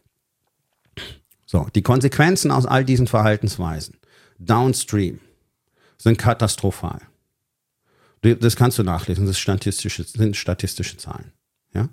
[SPEAKER 1] So, die Konsequenzen aus all diesen Verhaltensweisen downstream sind katastrophal. Das kannst du nachlesen, das sind statistische Zahlen. Ja?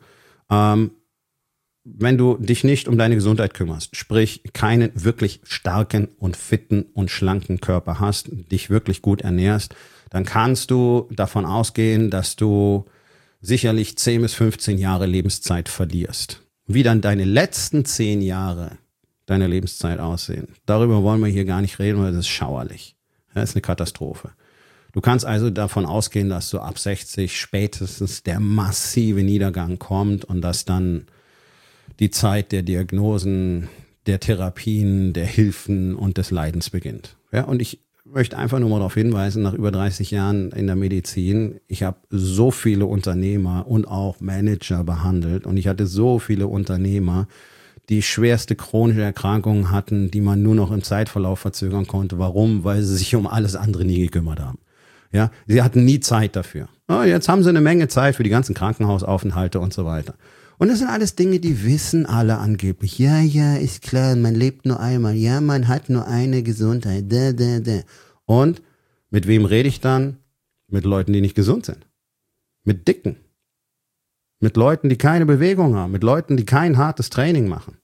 [SPEAKER 1] Wenn du dich nicht um deine Gesundheit kümmerst, sprich keinen wirklich starken und fitten und schlanken Körper hast, dich wirklich gut ernährst, dann kannst du davon ausgehen, dass du sicherlich 10 bis 15 Jahre Lebenszeit verlierst. Wie dann deine letzten 10 Jahre deiner Lebenszeit aussehen, darüber wollen wir hier gar nicht reden, weil das ist schauerlich. Das ist eine Katastrophe. Du kannst also davon ausgehen, dass so ab 60 spätestens der massive Niedergang kommt und dass dann die Zeit der Diagnosen, der Therapien, der Hilfen und des Leidens beginnt. Ja, und ich möchte einfach nur mal darauf hinweisen, nach über 30 Jahren in der Medizin, ich habe so viele Unternehmer und auch Manager behandelt und ich hatte so viele Unternehmer, die schwerste chronische Erkrankungen hatten, die man nur noch im Zeitverlauf verzögern konnte. Warum? Weil sie sich um alles andere nie gekümmert haben. Ja, sie hatten nie Zeit dafür. Oh, jetzt haben sie eine Menge Zeit für die ganzen Krankenhausaufenthalte und so weiter. Und das sind alles Dinge, die wissen alle angeblich. Ja, ist klar, man lebt nur einmal. Ja, man hat nur eine Gesundheit. Und mit wem rede ich dann? Mit Leuten, die nicht gesund sind. Mit Dicken. Mit Leuten, die keine Bewegung haben. Mit Leuten, die kein hartes Training machen.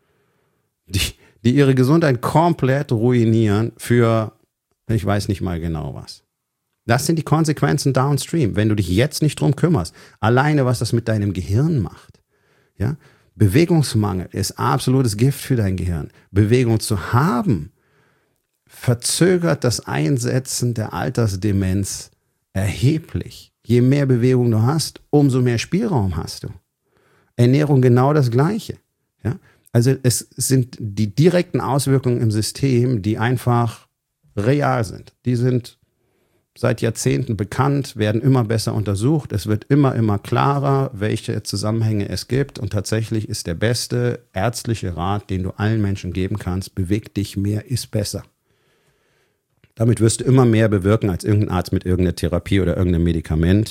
[SPEAKER 1] Die ihre Gesundheit komplett ruinieren für, ich weiß nicht mal genau was. Das sind die Konsequenzen downstream, wenn du dich jetzt nicht drum kümmerst. Alleine, was das mit deinem Gehirn macht. Ja? Bewegungsmangel ist absolutes Gift für dein Gehirn. Bewegung zu haben, verzögert das Einsetzen der Altersdemenz erheblich. Je mehr Bewegung du hast, umso mehr Spielraum hast du. Ernährung genau das Gleiche. Ja? Also es sind die direkten Auswirkungen im System, die einfach real sind. Die sind seit Jahrzehnten bekannt, werden immer besser untersucht. Es wird immer klarer, welche Zusammenhänge es gibt. Und tatsächlich ist der beste ärztliche Rat, den du allen Menschen geben kannst, beweg dich mehr, ist besser. Damit wirst du immer mehr bewirken als irgendein Arzt mit irgendeiner Therapie oder irgendeinem Medikament.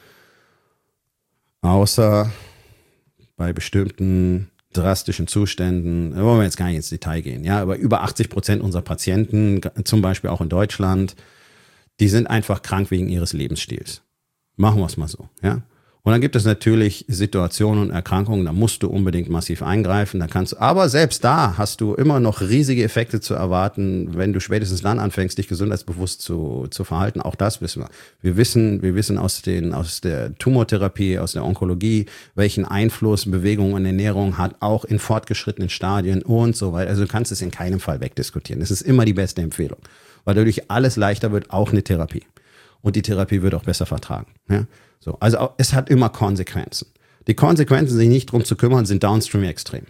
[SPEAKER 1] Außer bei bestimmten drastischen Zuständen, da wollen wir jetzt gar nicht ins Detail gehen. Ja, aber über 80% unserer Patienten, zum Beispiel auch in Deutschland, die sind einfach krank wegen ihres Lebensstils. Machen wir es mal so, ja. Und dann gibt es natürlich Situationen und Erkrankungen, da musst du unbedingt massiv eingreifen, aber selbst da hast du immer noch riesige Effekte zu erwarten, wenn du spätestens dann anfängst, dich gesundheitsbewusst zu verhalten. Auch das wissen wir. Wir wissen aus der Tumortherapie, aus der Onkologie, welchen Einfluss Bewegung und Ernährung hat, auch in fortgeschrittenen Stadien und so weiter. Also du kannst es in keinem Fall wegdiskutieren. Das ist immer die beste Empfehlung, weil dadurch alles leichter wird, auch eine Therapie. Und die Therapie wird auch besser vertragen. Ja? So, also es hat immer Konsequenzen. Die Konsequenzen, sich nicht drum zu kümmern, sind downstream extrem.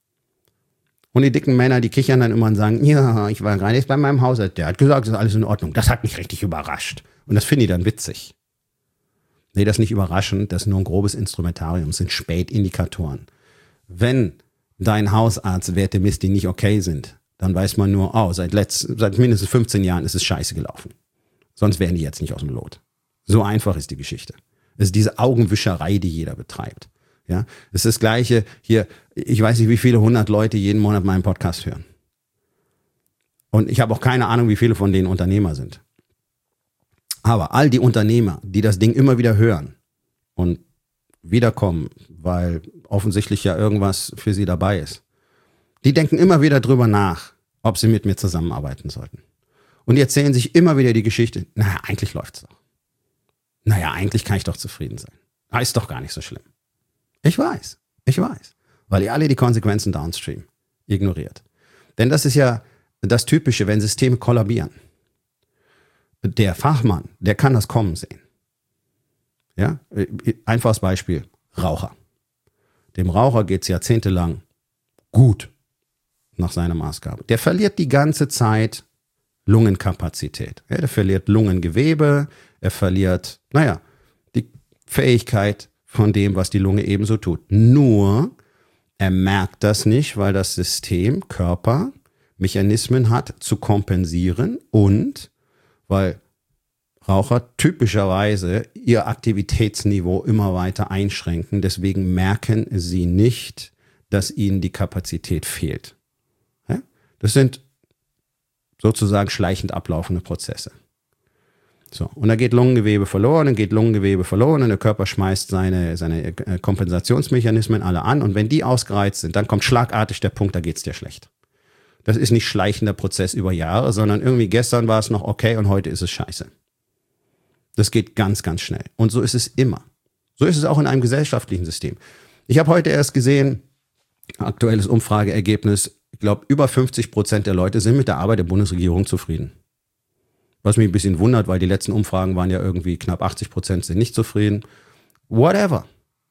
[SPEAKER 1] Und die dicken Männer, die kichern dann immer und sagen, ja, ich war gerade jetzt bei meinem Hausarzt, der hat gesagt, das ist alles in Ordnung. Das hat mich richtig überrascht. Und das finde ich dann witzig. Nee, das ist nicht überraschend, das ist nur ein grobes Instrumentarium, das sind Spätindikatoren. Wenn dein Hausarzt Werte misst, die nicht okay sind, dann weiß man nur, seit mindestens 15 Jahren ist es scheiße gelaufen. Sonst wären die jetzt nicht aus dem Lot. So einfach ist die Geschichte. Es ist diese Augenwischerei, die jeder betreibt. Ja, es ist das Gleiche hier. Ich weiß nicht, wie viele 100 Leute jeden Monat meinen Podcast hören. Und ich habe auch keine Ahnung, wie viele von denen Unternehmer sind. Aber all die Unternehmer, die das Ding immer wieder hören und wiederkommen, weil offensichtlich ja irgendwas für sie dabei ist, die denken immer wieder drüber nach, ob sie mit mir zusammenarbeiten sollten. Und die erzählen sich immer wieder die Geschichte, naja, eigentlich läuft's doch. Naja, eigentlich kann ich doch zufrieden sein. Ist doch gar nicht so schlimm. Ich weiß. Weil ihr alle die Konsequenzen downstream ignoriert. Denn das ist ja das Typische, wenn Systeme kollabieren. Der Fachmann, der kann das kommen sehen. Ja, einfaches Beispiel, Raucher. Dem Raucher geht's jahrzehntelang gut nach seiner Maßgabe. Der verliert die ganze Zeit Lungenkapazität. Ja, der verliert Lungengewebe, er verliert, die Fähigkeit von dem, was die Lunge ebenso tut. Nur, er merkt das nicht, weil das System, Körper, Mechanismen hat, zu kompensieren und weil Raucher typischerweise ihr Aktivitätsniveau immer weiter einschränken. Deswegen merken sie nicht, dass ihnen die Kapazität fehlt. Ja? Das sind sozusagen schleichend ablaufende Prozesse. So, und da geht Lungengewebe verloren und der Körper schmeißt seine Kompensationsmechanismen alle an. Und wenn die ausgereizt sind, dann kommt schlagartig der Punkt, da geht's dir schlecht. Das ist nicht schleichender Prozess über Jahre, sondern irgendwie gestern war es noch okay und heute ist es scheiße. Das geht ganz, ganz schnell. Und so ist es immer. So ist es auch in einem gesellschaftlichen System. Ich habe heute erst gesehen, aktuelles Umfrageergebnis, ich glaube, über 50% der Leute sind mit der Arbeit der Bundesregierung zufrieden. Was mich ein bisschen wundert, weil die letzten Umfragen waren ja irgendwie knapp 80% sind nicht zufrieden. Whatever.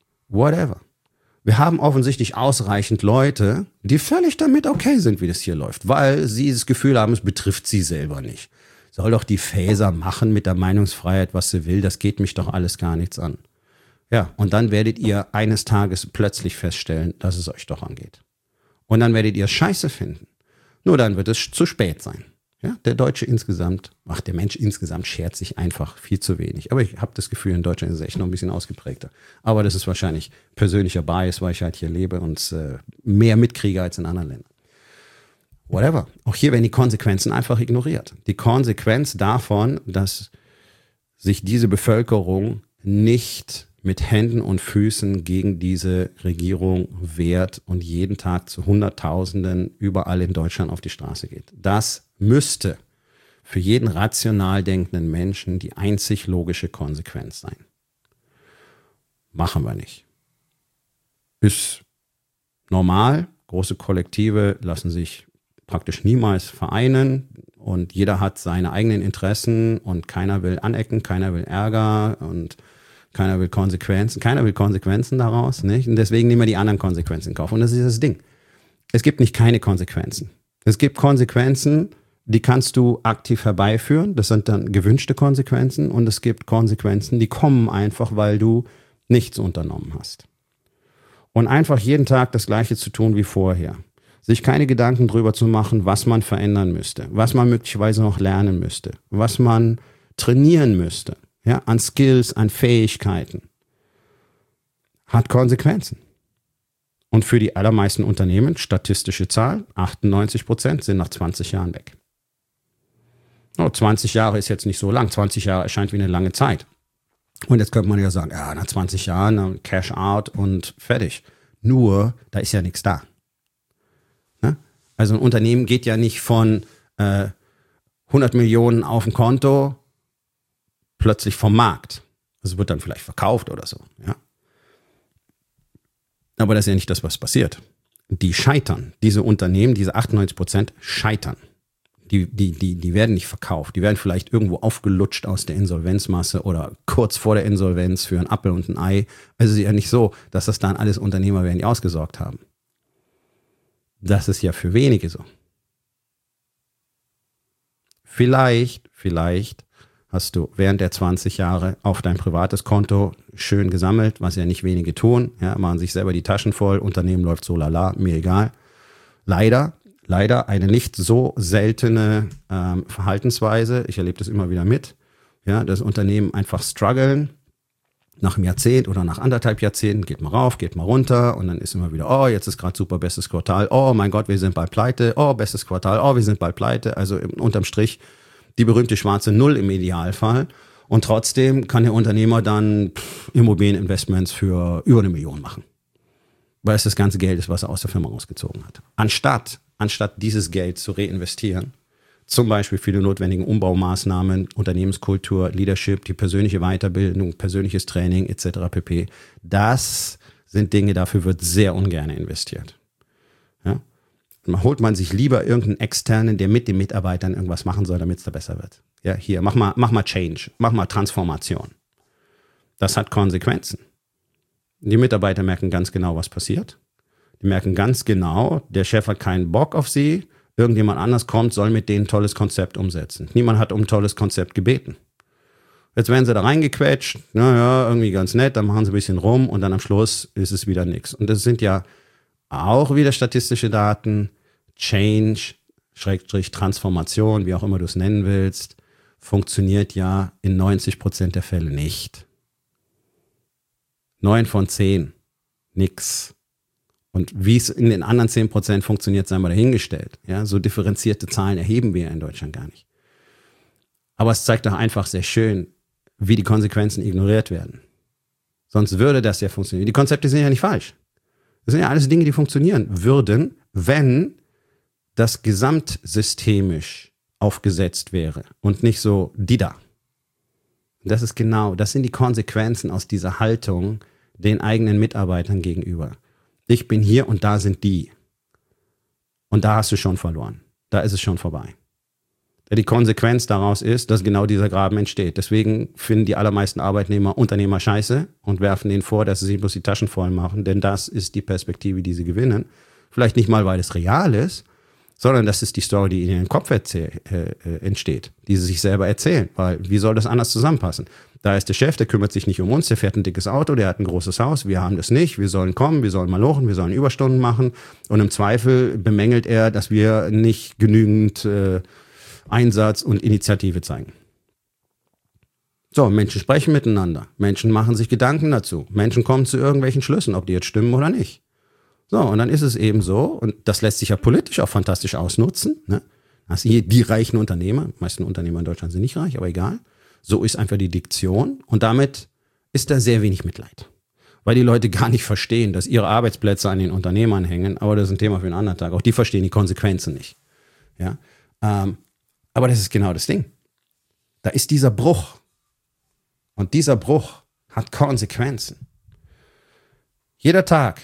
[SPEAKER 1] Wir haben offensichtlich ausreichend Leute, die völlig damit okay sind, wie das hier läuft, weil sie das Gefühl haben, es betrifft sie selber nicht. Soll doch die Faeser machen mit der Meinungsfreiheit, was sie will, das geht mich doch alles gar nichts an. Ja, und dann werdet ihr eines Tages plötzlich feststellen, dass es euch doch angeht. Und dann werdet ihr es scheiße finden. Nur dann wird es zu spät sein. Ja, der Mensch insgesamt schert sich einfach viel zu wenig. Aber ich habe das Gefühl, in Deutschland ist es echt noch ein bisschen ausgeprägter. Aber das ist wahrscheinlich persönlicher Bias, weil ich halt hier lebe und mehr mitkriege als in anderen Ländern. Whatever. Auch hier werden die Konsequenzen einfach ignoriert. Die Konsequenz davon, dass sich diese Bevölkerung nicht mit Händen und Füßen gegen diese Regierung wehrt und jeden Tag zu Hunderttausenden überall in Deutschland auf die Straße geht. Das müsste für jeden rational denkenden Menschen die einzig logische Konsequenz sein. Machen wir nicht. Ist normal. Große Kollektive lassen sich praktisch niemals vereinen und jeder hat seine eigenen Interessen und keiner will anecken, keiner will Ärger und keiner will Konsequenzen daraus, nicht? Und deswegen nehmen wir die anderen Konsequenzen in Kauf. Und das ist das Ding. Es gibt nicht keine Konsequenzen. Es gibt Konsequenzen, die kannst du aktiv herbeiführen. Das sind dann gewünschte Konsequenzen. Und es gibt Konsequenzen, die kommen einfach, weil du nichts unternommen hast. Und einfach jeden Tag das Gleiche zu tun wie vorher. Sich keine Gedanken drüber zu machen, was man verändern müsste, was man möglicherweise noch lernen müsste, was man trainieren müsste. Ja, an Skills, an Fähigkeiten, hat Konsequenzen. Und für die allermeisten Unternehmen, statistische Zahl, 98% sind nach 20 Jahren weg. 20 Jahre ist jetzt nicht so lang, 20 Jahre erscheint wie eine lange Zeit. Und jetzt könnte man ja sagen, ja, nach 20 Jahren Cash out und fertig. Nur, da ist ja nichts da. Ne? Also ein Unternehmen geht ja nicht von 100 Millionen auf dem Konto plötzlich vom Markt. Das wird dann vielleicht verkauft oder so. Ja. Aber das ist ja nicht das, was passiert. Die scheitern. Diese Unternehmen, diese 98% scheitern. Die werden nicht verkauft. Die werden vielleicht irgendwo aufgelutscht aus der Insolvenzmasse oder kurz vor der Insolvenz für ein Apfel und ein Ei. Also es ist ja nicht so, dass das dann alles Unternehmer wären, die ausgesorgt haben. Das ist ja für wenige so. Vielleicht hast du während der 20 Jahre auf dein privates Konto schön gesammelt, was ja nicht wenige tun. Ja, machen sich selber die Taschen voll, Unternehmen läuft so lala, mir egal. Leider eine nicht so seltene Verhaltensweise. Ich erlebe das immer wieder mit. Ja, dass Unternehmen einfach strugglen. Nach einem Jahrzehnt oder nach 1,5 Jahrzehnten geht mal rauf, geht mal runter und dann ist immer wieder, oh, jetzt ist gerade super, bestes Quartal. Oh mein Gott, wir sind bald pleite. Oh, bestes Quartal. Oh, wir sind bald pleite. Also unterm Strich die berühmte schwarze Null im Idealfall. Und trotzdem kann der Unternehmer dann Immobilieninvestments für über 1 Million machen. Weil es das ganze Geld ist, was er aus der Firma rausgezogen hat. Anstatt dieses Geld zu reinvestieren, zum Beispiel für die notwendigen Umbaumaßnahmen, Unternehmenskultur, Leadership, die persönliche Weiterbildung, persönliches Training etc. pp. Das sind Dinge, dafür wird sehr ungern investiert. Ja? Dann holt man sich lieber irgendeinen Externen, der mit den Mitarbeitern irgendwas machen soll, damit es da besser wird. Ja, hier, mach mal Change, mach mal Transformation. Das hat Konsequenzen. Die Mitarbeiter merken ganz genau, was passiert. Die merken ganz genau, der Chef hat keinen Bock auf sie. Irgendjemand anders kommt, soll mit denen ein tolles Konzept umsetzen. Niemand hat um ein tolles Konzept gebeten. Jetzt werden sie da reingequetscht, naja, irgendwie ganz nett, dann machen sie ein bisschen rum und dann am Schluss ist es wieder nichts. Und das sind ja auch wieder statistische Daten. Change Schrägstrich Transformation, wie auch immer du es nennen willst, funktioniert ja in 90% der Fälle nicht. 9 von 10, nix. Und wie es in den anderen 10% funktioniert, sei mal dahingestellt. Ja, so differenzierte Zahlen erheben wir in Deutschland gar nicht. Aber es zeigt doch einfach sehr schön, wie die Konsequenzen ignoriert werden. Sonst würde das ja funktionieren. Die Konzepte sind ja nicht falsch. Das sind ja alles Dinge, die funktionieren würden, wenn das gesamtsystemisch aufgesetzt wäre und nicht so die da. Das sind die Konsequenzen aus dieser Haltung den eigenen Mitarbeitern gegenüber. Ich bin hier und da sind die. Und da hast du schon verloren. Da ist es schon vorbei. Die Konsequenz daraus ist, dass genau dieser Graben entsteht. Deswegen finden die allermeisten Unternehmer scheiße und werfen ihnen vor, dass sie bloß die Taschen voll machen, denn das ist die Perspektive, die sie gewinnen. Vielleicht nicht mal, weil es real ist, sondern das ist die Story, die in ihrem Kopf entsteht, die sie sich selber erzählen, weil wie soll das anders zusammenpassen? Da ist der Chef, der kümmert sich nicht um uns, der fährt ein dickes Auto, der hat ein großes Haus, wir haben das nicht, wir sollen kommen, wir sollen malochen, wir sollen Überstunden machen und im Zweifel bemängelt er, dass wir nicht genügend Einsatz und Initiative zeigen. So, Menschen sprechen miteinander, Menschen machen sich Gedanken dazu, Menschen kommen zu irgendwelchen Schlüssen, ob die jetzt stimmen oder nicht. So, und dann ist es eben so, und das lässt sich ja politisch auch fantastisch ausnutzen, ne? Also hier die reichen Unternehmer, die meisten Unternehmer in Deutschland sind nicht reich, aber egal. So ist einfach die Diktion und damit ist da sehr wenig Mitleid. Weil die Leute gar nicht verstehen, dass ihre Arbeitsplätze an den Unternehmern hängen, aber das ist ein Thema für einen anderen Tag. Auch die verstehen die Konsequenzen nicht. Ja, aber das ist genau das Ding. Da ist dieser Bruch. Und dieser Bruch hat Konsequenzen. Jeder Tag,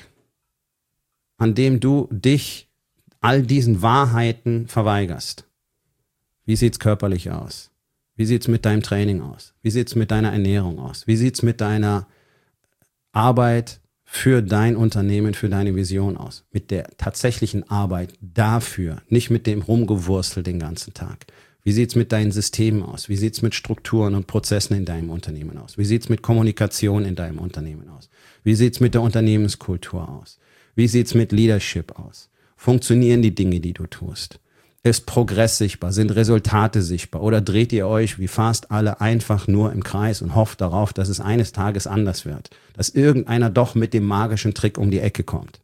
[SPEAKER 1] an dem du dich all diesen Wahrheiten verweigerst. Wie sieht's körperlich aus? Wie sieht's mit deinem Training aus? Wie sieht's mit deiner Ernährung aus? Wie sieht's mit deiner Arbeit für dein Unternehmen, für deine Vision aus? Mit der tatsächlichen Arbeit dafür, nicht mit dem Rumgewurstel den ganzen Tag. Wie sieht's mit deinen Systemen aus? Wie sieht's mit Strukturen und Prozessen in deinem Unternehmen aus? Wie sieht's mit Kommunikation in deinem Unternehmen aus? Wie sieht's mit der Unternehmenskultur aus? Wie sieht's mit Leadership aus? Funktionieren die Dinge, die du tust? Ist Progress sichtbar? Sind Resultate sichtbar? Oder dreht ihr euch wie fast alle einfach nur im Kreis und hofft darauf, dass es eines Tages anders wird? Dass irgendeiner doch mit dem magischen Trick um die Ecke kommt?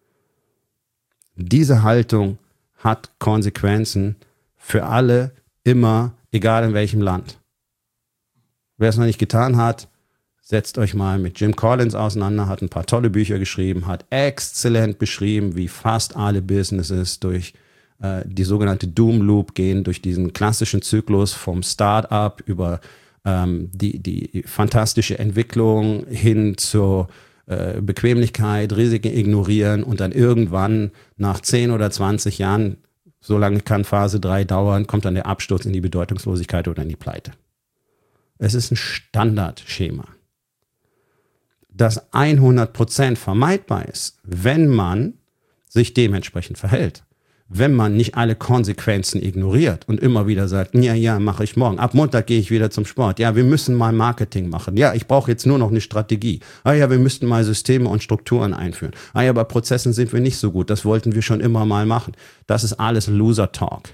[SPEAKER 1] Diese Haltung hat Konsequenzen für alle, immer, egal in welchem Land. Wer es noch nicht getan hat, setzt euch mal mit Jim Collins auseinander, hat ein paar tolle Bücher geschrieben, hat exzellent beschrieben, wie fast alle Businesses durch die sogenannte Doom Loop gehen, durch diesen klassischen Zyklus vom Start-up über die fantastische Entwicklung hin zur Bequemlichkeit, Risiken ignorieren und dann irgendwann nach 10 oder 20 Jahren, so lange kann Phase 3 dauern, kommt dann der Absturz in die Bedeutungslosigkeit oder in die Pleite. Es ist ein Standardschema, das 100% vermeidbar ist, wenn man sich dementsprechend verhält. Wenn man nicht alle Konsequenzen ignoriert und immer wieder sagt, ja, mache ich morgen. Ab Montag gehe ich wieder zum Sport. Ja, wir müssen mal Marketing machen. Ja, ich brauche jetzt nur noch eine Strategie. Ja, wir müssten mal Systeme und Strukturen einführen. Ja, bei Prozessen sind wir nicht so gut. Das wollten wir schon immer mal machen. Das ist alles Loser-Talk.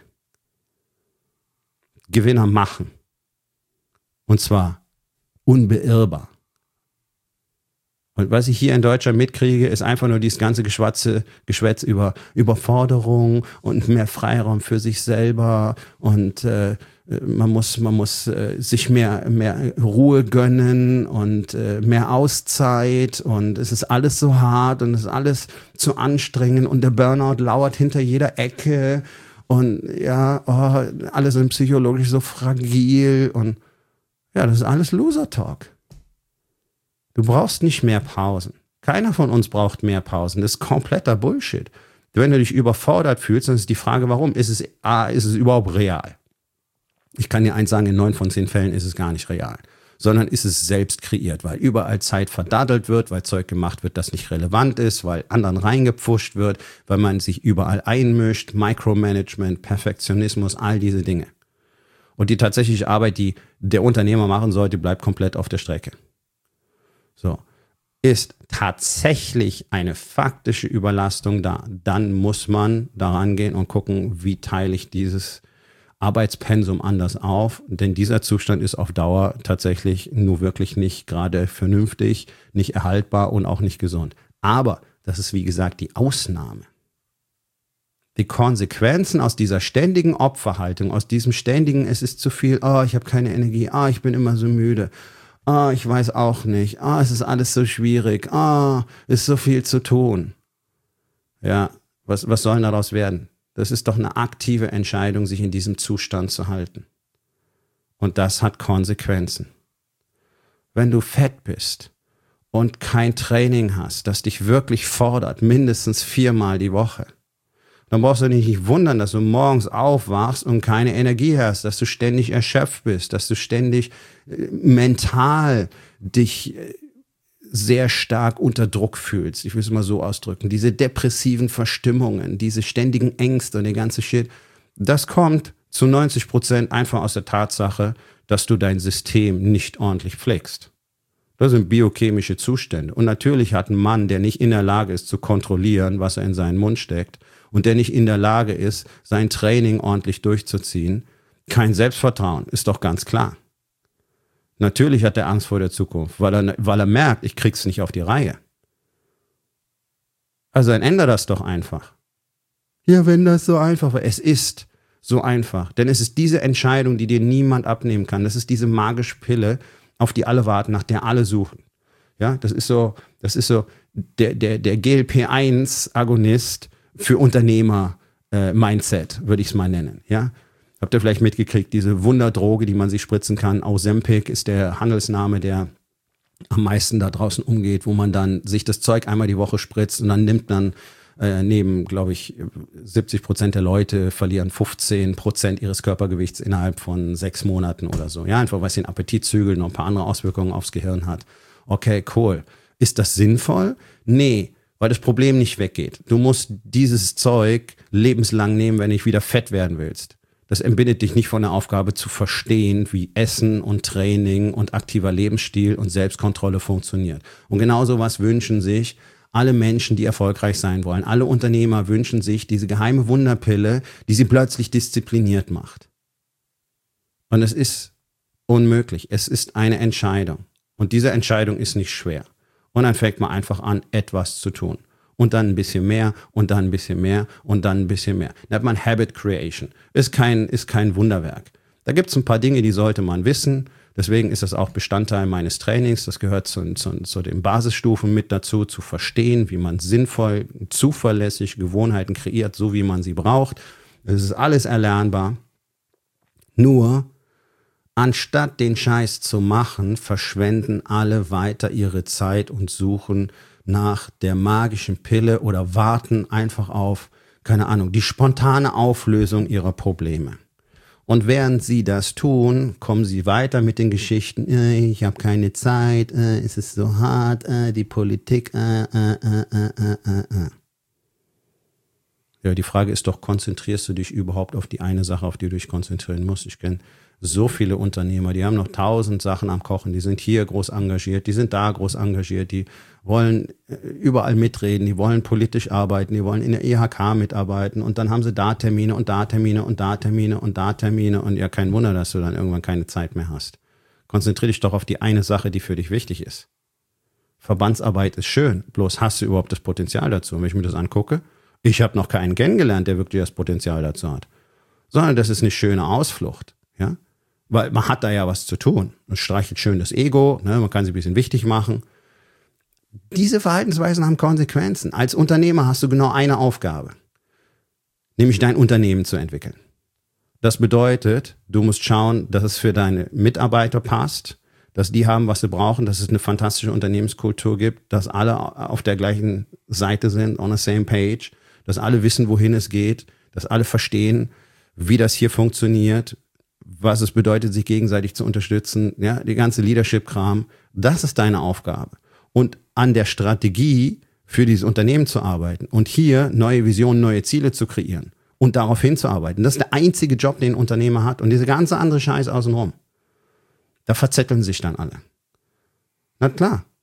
[SPEAKER 1] Gewinner machen. Und zwar unbeirrbar. Und was ich hier in Deutschland mitkriege, ist einfach nur dieses ganze Geschwätz über Überforderung und mehr Freiraum für sich selber und man muss sich mehr Ruhe gönnen und mehr Auszeit und es ist alles so hart und es ist alles zu anstrengend und der Burnout lauert hinter jeder Ecke und ja, alle sind psychologisch so fragil und ja, das ist alles Loser-Talk. Du brauchst nicht mehr Pausen. Keiner von uns braucht mehr Pausen. Das ist kompletter Bullshit. Wenn du dich überfordert fühlst, dann ist die Frage, warum? Ist es überhaupt real? Ich kann dir eins sagen, in 9 von 10 Fällen ist es gar nicht real. Sondern ist es selbst kreiert, weil überall Zeit verdaddelt wird, weil Zeug gemacht wird, das nicht relevant ist, weil anderen reingepfuscht wird, weil man sich überall einmischt, Micromanagement, Perfektionismus, all diese Dinge. Und die tatsächliche Arbeit, die der Unternehmer machen sollte, bleibt komplett auf der Strecke. So. ist tatsächlich eine faktische Überlastung da, dann muss man daran gehen und gucken, wie teile ich dieses Arbeitspensum anders auf, denn dieser Zustand ist auf Dauer tatsächlich nur wirklich nicht gerade vernünftig, nicht erhaltbar und auch nicht gesund. Aber das ist, wie gesagt, die Ausnahme. Die Konsequenzen aus dieser ständigen Opferhaltung, aus diesem ständigen, es ist zu viel, oh, ich habe keine Energie, oh, ich bin immer so müde, oh, ich weiß auch nicht, oh, es ist alles so schwierig, oh, es ist so viel zu tun. Ja, was soll denn daraus werden? Das ist doch eine aktive Entscheidung, sich in diesem Zustand zu halten. Und das hat Konsequenzen. Wenn du fett bist und kein Training hast, das dich wirklich fordert, mindestens 4-mal die Woche, dann brauchst du dich nicht wundern, dass du morgens aufwachst und keine Energie hast, dass du ständig erschöpft bist, dass du ständig mental dich sehr stark unter Druck fühlst. Ich will es mal so ausdrücken. Diese depressiven Verstimmungen, diese ständigen Ängste und der ganze Shit, das kommt zu 90% einfach aus der Tatsache, dass du dein System nicht ordentlich pflegst. Das sind biochemische Zustände. Und natürlich hat ein Mann, der nicht in der Lage ist zu kontrollieren, was er in seinen Mund steckt und der nicht in der Lage ist, sein Training ordentlich durchzuziehen, kein Selbstvertrauen, ist doch ganz klar. Natürlich hat er Angst vor der Zukunft, weil er merkt, ich krieg's nicht auf die Reihe. Also dann ändere das doch einfach. Ja, wenn das so einfach war. Es ist so einfach. Denn es ist diese Entscheidung, die dir niemand abnehmen kann. Das ist diese magische Pille, auf die alle warten, nach der alle suchen. Ja, das ist so der GLP-1-Agonist für Unternehmer-Mindset, würde ich es mal nennen. Ja. Habt ihr vielleicht mitgekriegt, diese Wunderdroge, die man sich spritzen kann. Ozempic ist der Handelsname, der am meisten da draußen umgeht, wo man dann sich das Zeug einmal die Woche spritzt und dann nimmt man neben, glaube ich, 70% der Leute verlieren 15% ihres Körpergewichts innerhalb von 6 Monaten oder so. Ja, einfach weil es den Appetit zügelt und ein paar andere Auswirkungen aufs Gehirn hat. Okay, cool. Ist das sinnvoll? Nee, weil das Problem nicht weggeht. Du musst dieses Zeug lebenslang nehmen, wenn du nicht wieder fett werden willst. Das entbindet dich nicht von der Aufgabe zu verstehen, wie Essen und Training und aktiver Lebensstil und Selbstkontrolle funktioniert. Und genau sowas wünschen sich alle Menschen, die erfolgreich sein wollen. Alle Unternehmer wünschen sich diese geheime Wunderpille, die sie plötzlich diszipliniert macht. Und es ist unmöglich. Es ist eine Entscheidung. Und diese Entscheidung ist nicht schwer. Und dann fängt man einfach an, etwas zu tun. Und dann ein bisschen mehr und dann ein bisschen mehr und dann ein bisschen mehr. Nennt man Habit Creation. Ist kein Wunderwerk. Da gibt es ein paar Dinge, die sollte man wissen. Deswegen ist das auch Bestandteil meines Trainings. Das gehört zu den Basisstufen mit dazu, zu verstehen, wie man sinnvoll, zuverlässig Gewohnheiten kreiert, so wie man sie braucht. Es ist alles erlernbar. Nur, anstatt den Scheiß zu machen, verschwenden alle weiter ihre Zeit und suchen nach der magischen Pille oder warten einfach auf, keine Ahnung, die spontane Auflösung ihrer Probleme. Und während sie das tun, kommen sie weiter mit den Geschichten, ich habe keine Zeit, es ist so hart, die Politik, Ja, die Frage ist doch, konzentrierst du dich überhaupt auf die eine Sache, auf die du dich konzentrieren musst? Ich kenne so viele Unternehmer, die haben noch 1000 Sachen am Kochen, die sind hier groß engagiert, die sind da groß engagiert, die wollen überall mitreden, die wollen politisch arbeiten, die wollen in der IHK mitarbeiten und dann haben sie da Termine und da Termine und da Termine und da Termine und ja, kein Wunder, dass du dann irgendwann keine Zeit mehr hast. Konzentrier dich doch auf die eine Sache, die für dich wichtig ist. Verbandsarbeit ist schön, bloß hast du überhaupt das Potenzial dazu? Und wenn ich mir das angucke, ich habe noch keinen kennengelernt, der wirklich das Potenzial dazu hat. Sondern das ist eine schöne Ausflucht, ja. Weil man hat da ja was zu tun. Man streichelt schön das Ego, ne? Man kann sich ein bisschen wichtig machen. Diese Verhaltensweisen haben Konsequenzen. Als Unternehmer hast du genau eine Aufgabe, nämlich dein Unternehmen zu entwickeln. Das bedeutet, du musst schauen, dass es für deine Mitarbeiter passt, dass die haben, was sie brauchen, dass es eine fantastische Unternehmenskultur gibt, dass alle auf der gleichen Seite sind, on the same page, dass alle wissen, wohin es geht, dass alle verstehen, wie das hier funktioniert, was es bedeutet, sich gegenseitig zu unterstützen, ja, die ganze Leadership-Kram, das ist deine Aufgabe. Und an der Strategie für dieses Unternehmen zu arbeiten und hier neue Visionen, neue Ziele zu kreieren und darauf hinzuarbeiten. Das ist der einzige Job, den ein Unternehmer hat und diese ganze andere Scheiß außenrum. Da verzetteln sich dann alle. Na klar,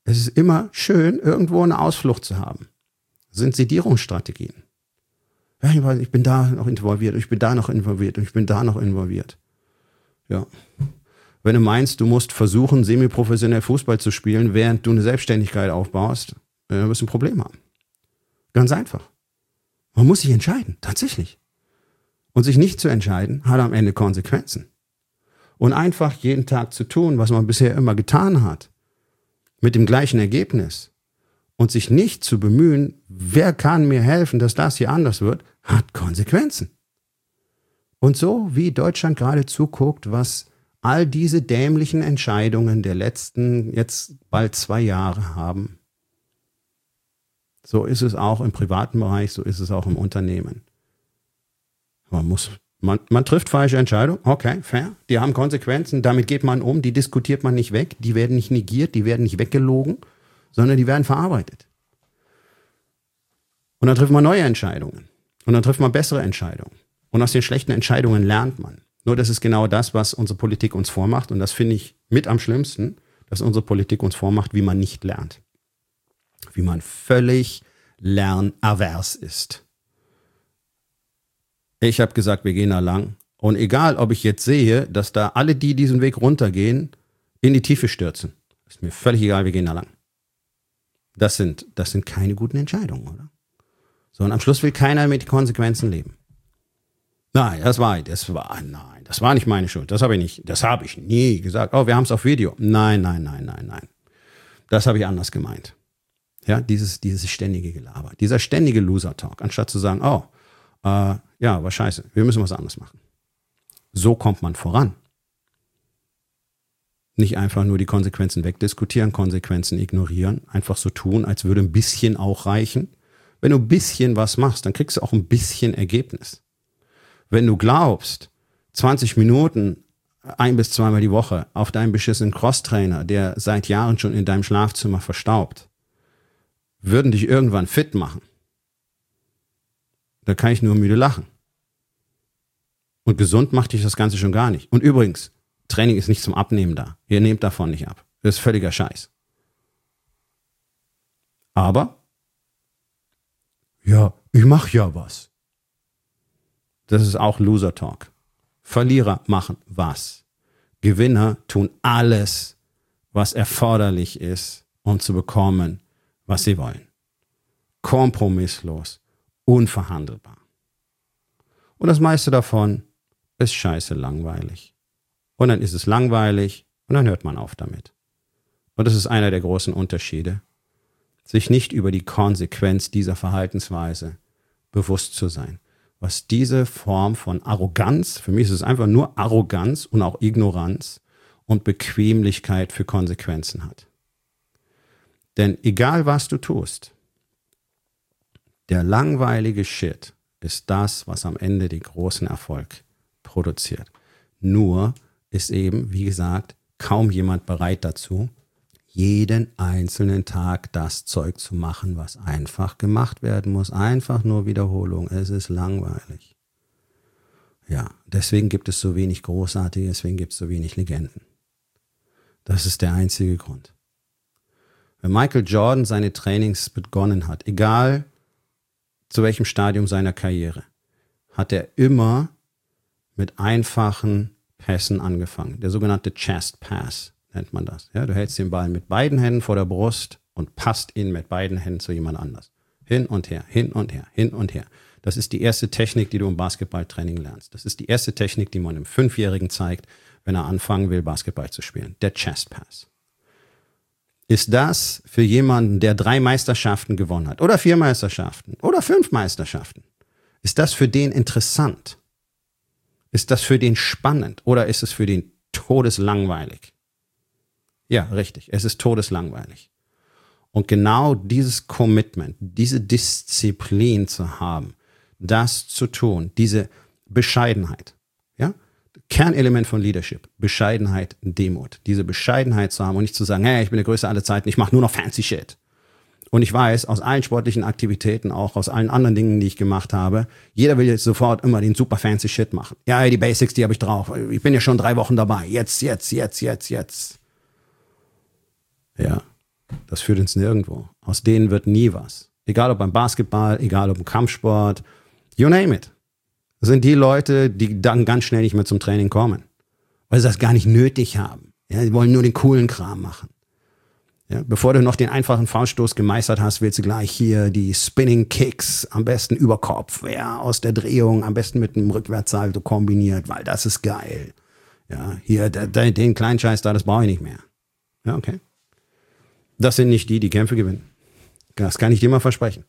[SPEAKER 2] Es ist immer schön, irgendwo eine Ausflucht zu haben. Sedierungsstrategien. Ja, ich bin da noch involviert, ich bin da noch involviert und ich bin da noch involviert. Ja. Wenn du meinst, du musst versuchen, semi-professionell Fußball zu spielen, während du eine Selbstständigkeit aufbaust, dann wirst du ein Problem haben. Ganz einfach. Man muss sich entscheiden, tatsächlich. Und sich nicht zu entscheiden, hat am Ende Konsequenzen. Und einfach jeden Tag zu tun, was man bisher immer getan hat, mit dem gleichen Ergebnis, und sich nicht zu bemühen, wer kann mir helfen, dass das hier anders wird, hat Konsequenzen. Und so wie Deutschland gerade zuguckt, was all diese dämlichen Entscheidungen der letzten, jetzt bald 2 Jahre haben, so ist es auch im privaten Bereich, so ist es auch im Unternehmen. Man trifft falsche Entscheidungen, okay, fair, die haben Konsequenzen, damit geht man um, die diskutiert man nicht weg, die werden nicht negiert, die werden nicht weggelogen, sondern die werden verarbeitet. Und dann trifft man neue Entscheidungen. Und dann trifft man bessere Entscheidungen. Und aus den schlechten Entscheidungen lernt man. Nur das ist genau das, was unsere Politik uns vormacht. Und das finde ich mit am schlimmsten, dass unsere Politik uns vormacht, wie man nicht lernt. Wie man völlig lernavers ist. Ich habe gesagt, wir gehen da lang. Und egal, ob ich jetzt sehe, dass da alle, die diesen Weg runtergehen, in die Tiefe stürzen. Ist mir völlig egal, wir gehen da lang. Das sind keine guten Entscheidungen, oder? So, und am Schluss will keiner mit den Konsequenzen leben. Nein, das war nicht meine Schuld. Das habe ich nie gesagt. Oh, wir haben es auf Video. Nein. Das habe ich anders gemeint. Ja, dieses ständige Gelaber, dieser ständige Loser-Talk, anstatt zu sagen, ja, war scheiße, wir müssen was anderes machen. So kommt man voran. Nicht einfach nur die Konsequenzen wegdiskutieren, Konsequenzen ignorieren, einfach so tun, als würde ein bisschen auch reichen. Wenn du ein bisschen was machst, dann kriegst du auch ein bisschen Ergebnis. Wenn du glaubst, 20 Minuten 1 bis 2 Mal die Woche auf deinen beschissenen Crosstrainer, der seit Jahren schon in deinem Schlafzimmer verstaubt, würden dich irgendwann fit machen, da kann ich nur müde lachen. Und gesund macht dich das Ganze schon gar nicht. Und übrigens, Training ist nicht zum Abnehmen da. Ihr nehmt davon nicht ab. Das ist völliger Scheiß. Aber, ja, ich mache ja was. Das ist auch Loser Talk. Verlierer machen was. Gewinner tun alles, was erforderlich ist, um zu bekommen, was sie wollen. Kompromisslos, unverhandelbar. Und das meiste davon ist scheiße langweilig. Und dann ist es langweilig und dann hört man auf damit. Und das ist einer der großen Unterschiede, sich nicht über die Konsequenz dieser Verhaltensweise bewusst zu sein. Was diese Form von Arroganz, für mich ist es einfach nur Arroganz und auch Ignoranz und Bequemlichkeit für Konsequenzen hat. Denn egal was du tust, der langweilige Shit ist das, was am Ende den großen Erfolg produziert. Nur ist eben, wie gesagt, kaum jemand bereit dazu, jeden einzelnen Tag das Zeug zu machen, was einfach gemacht werden muss. Einfach nur Wiederholung. Es ist langweilig. Ja, deswegen gibt es so wenig Großartige, deswegen gibt es so wenig Legenden. Das ist der einzige Grund. Wenn Michael Jordan seine Trainings begonnen hat, egal zu welchem Stadium seiner Karriere, hat er immer mit einfachen Pässen angefangen. Der sogenannte Chest Pass nennt man das. Ja, du hältst den Ball mit beiden Händen vor der Brust und passt ihn mit beiden Händen zu jemand anders. Hin und her, hin und her, hin und her. Das ist die erste Technik, die du im Basketballtraining lernst. Das ist die erste Technik, die man einem 5-Jährigen zeigt, wenn er anfangen will, Basketball zu spielen. Der Chest Pass. Ist das für jemanden, der 3 Meisterschaften gewonnen hat oder 4 Meisterschaften oder 5 Meisterschaften, ist das für den interessant? Ist das für den spannend oder ist es für den todeslangweilig? Ja, richtig, es ist todeslangweilig. Und genau dieses Commitment, diese Disziplin zu haben, das zu tun, diese Bescheidenheit, ja, Kernelement von Leadership, Bescheidenheit, Demut, diese Bescheidenheit zu haben und nicht zu sagen, hey, ich bin der Größte aller Zeiten, ich mache nur noch fancy Shit. Und ich weiß, aus allen sportlichen Aktivitäten, auch aus allen anderen Dingen, die ich gemacht habe, jeder will jetzt sofort immer den super fancy Shit machen. Ja, die Basics, die habe ich drauf. Ich bin ja schon 3 Wochen dabei. Jetzt. Ja. Das führt uns nirgendwo. Aus denen wird nie was. Egal ob beim Basketball, egal ob im Kampfsport, you name it. Das sind die Leute, die dann ganz schnell nicht mehr zum Training kommen, weil sie das gar nicht nötig haben. Ja, sie wollen nur den coolen Kram machen. Ja, bevor du noch den einfachen Fauststoß gemeistert hast, willst du gleich hier die Spinning Kicks, am besten über Kopf, ja, aus der Drehung, am besten mit einem Rückwärtssalto kombiniert, weil das ist geil. Ja, hier, den kleinen Scheiß da, das brauche ich nicht mehr. Ja, okay. Das sind nicht die Kämpfe gewinnen. Das kann ich dir mal versprechen.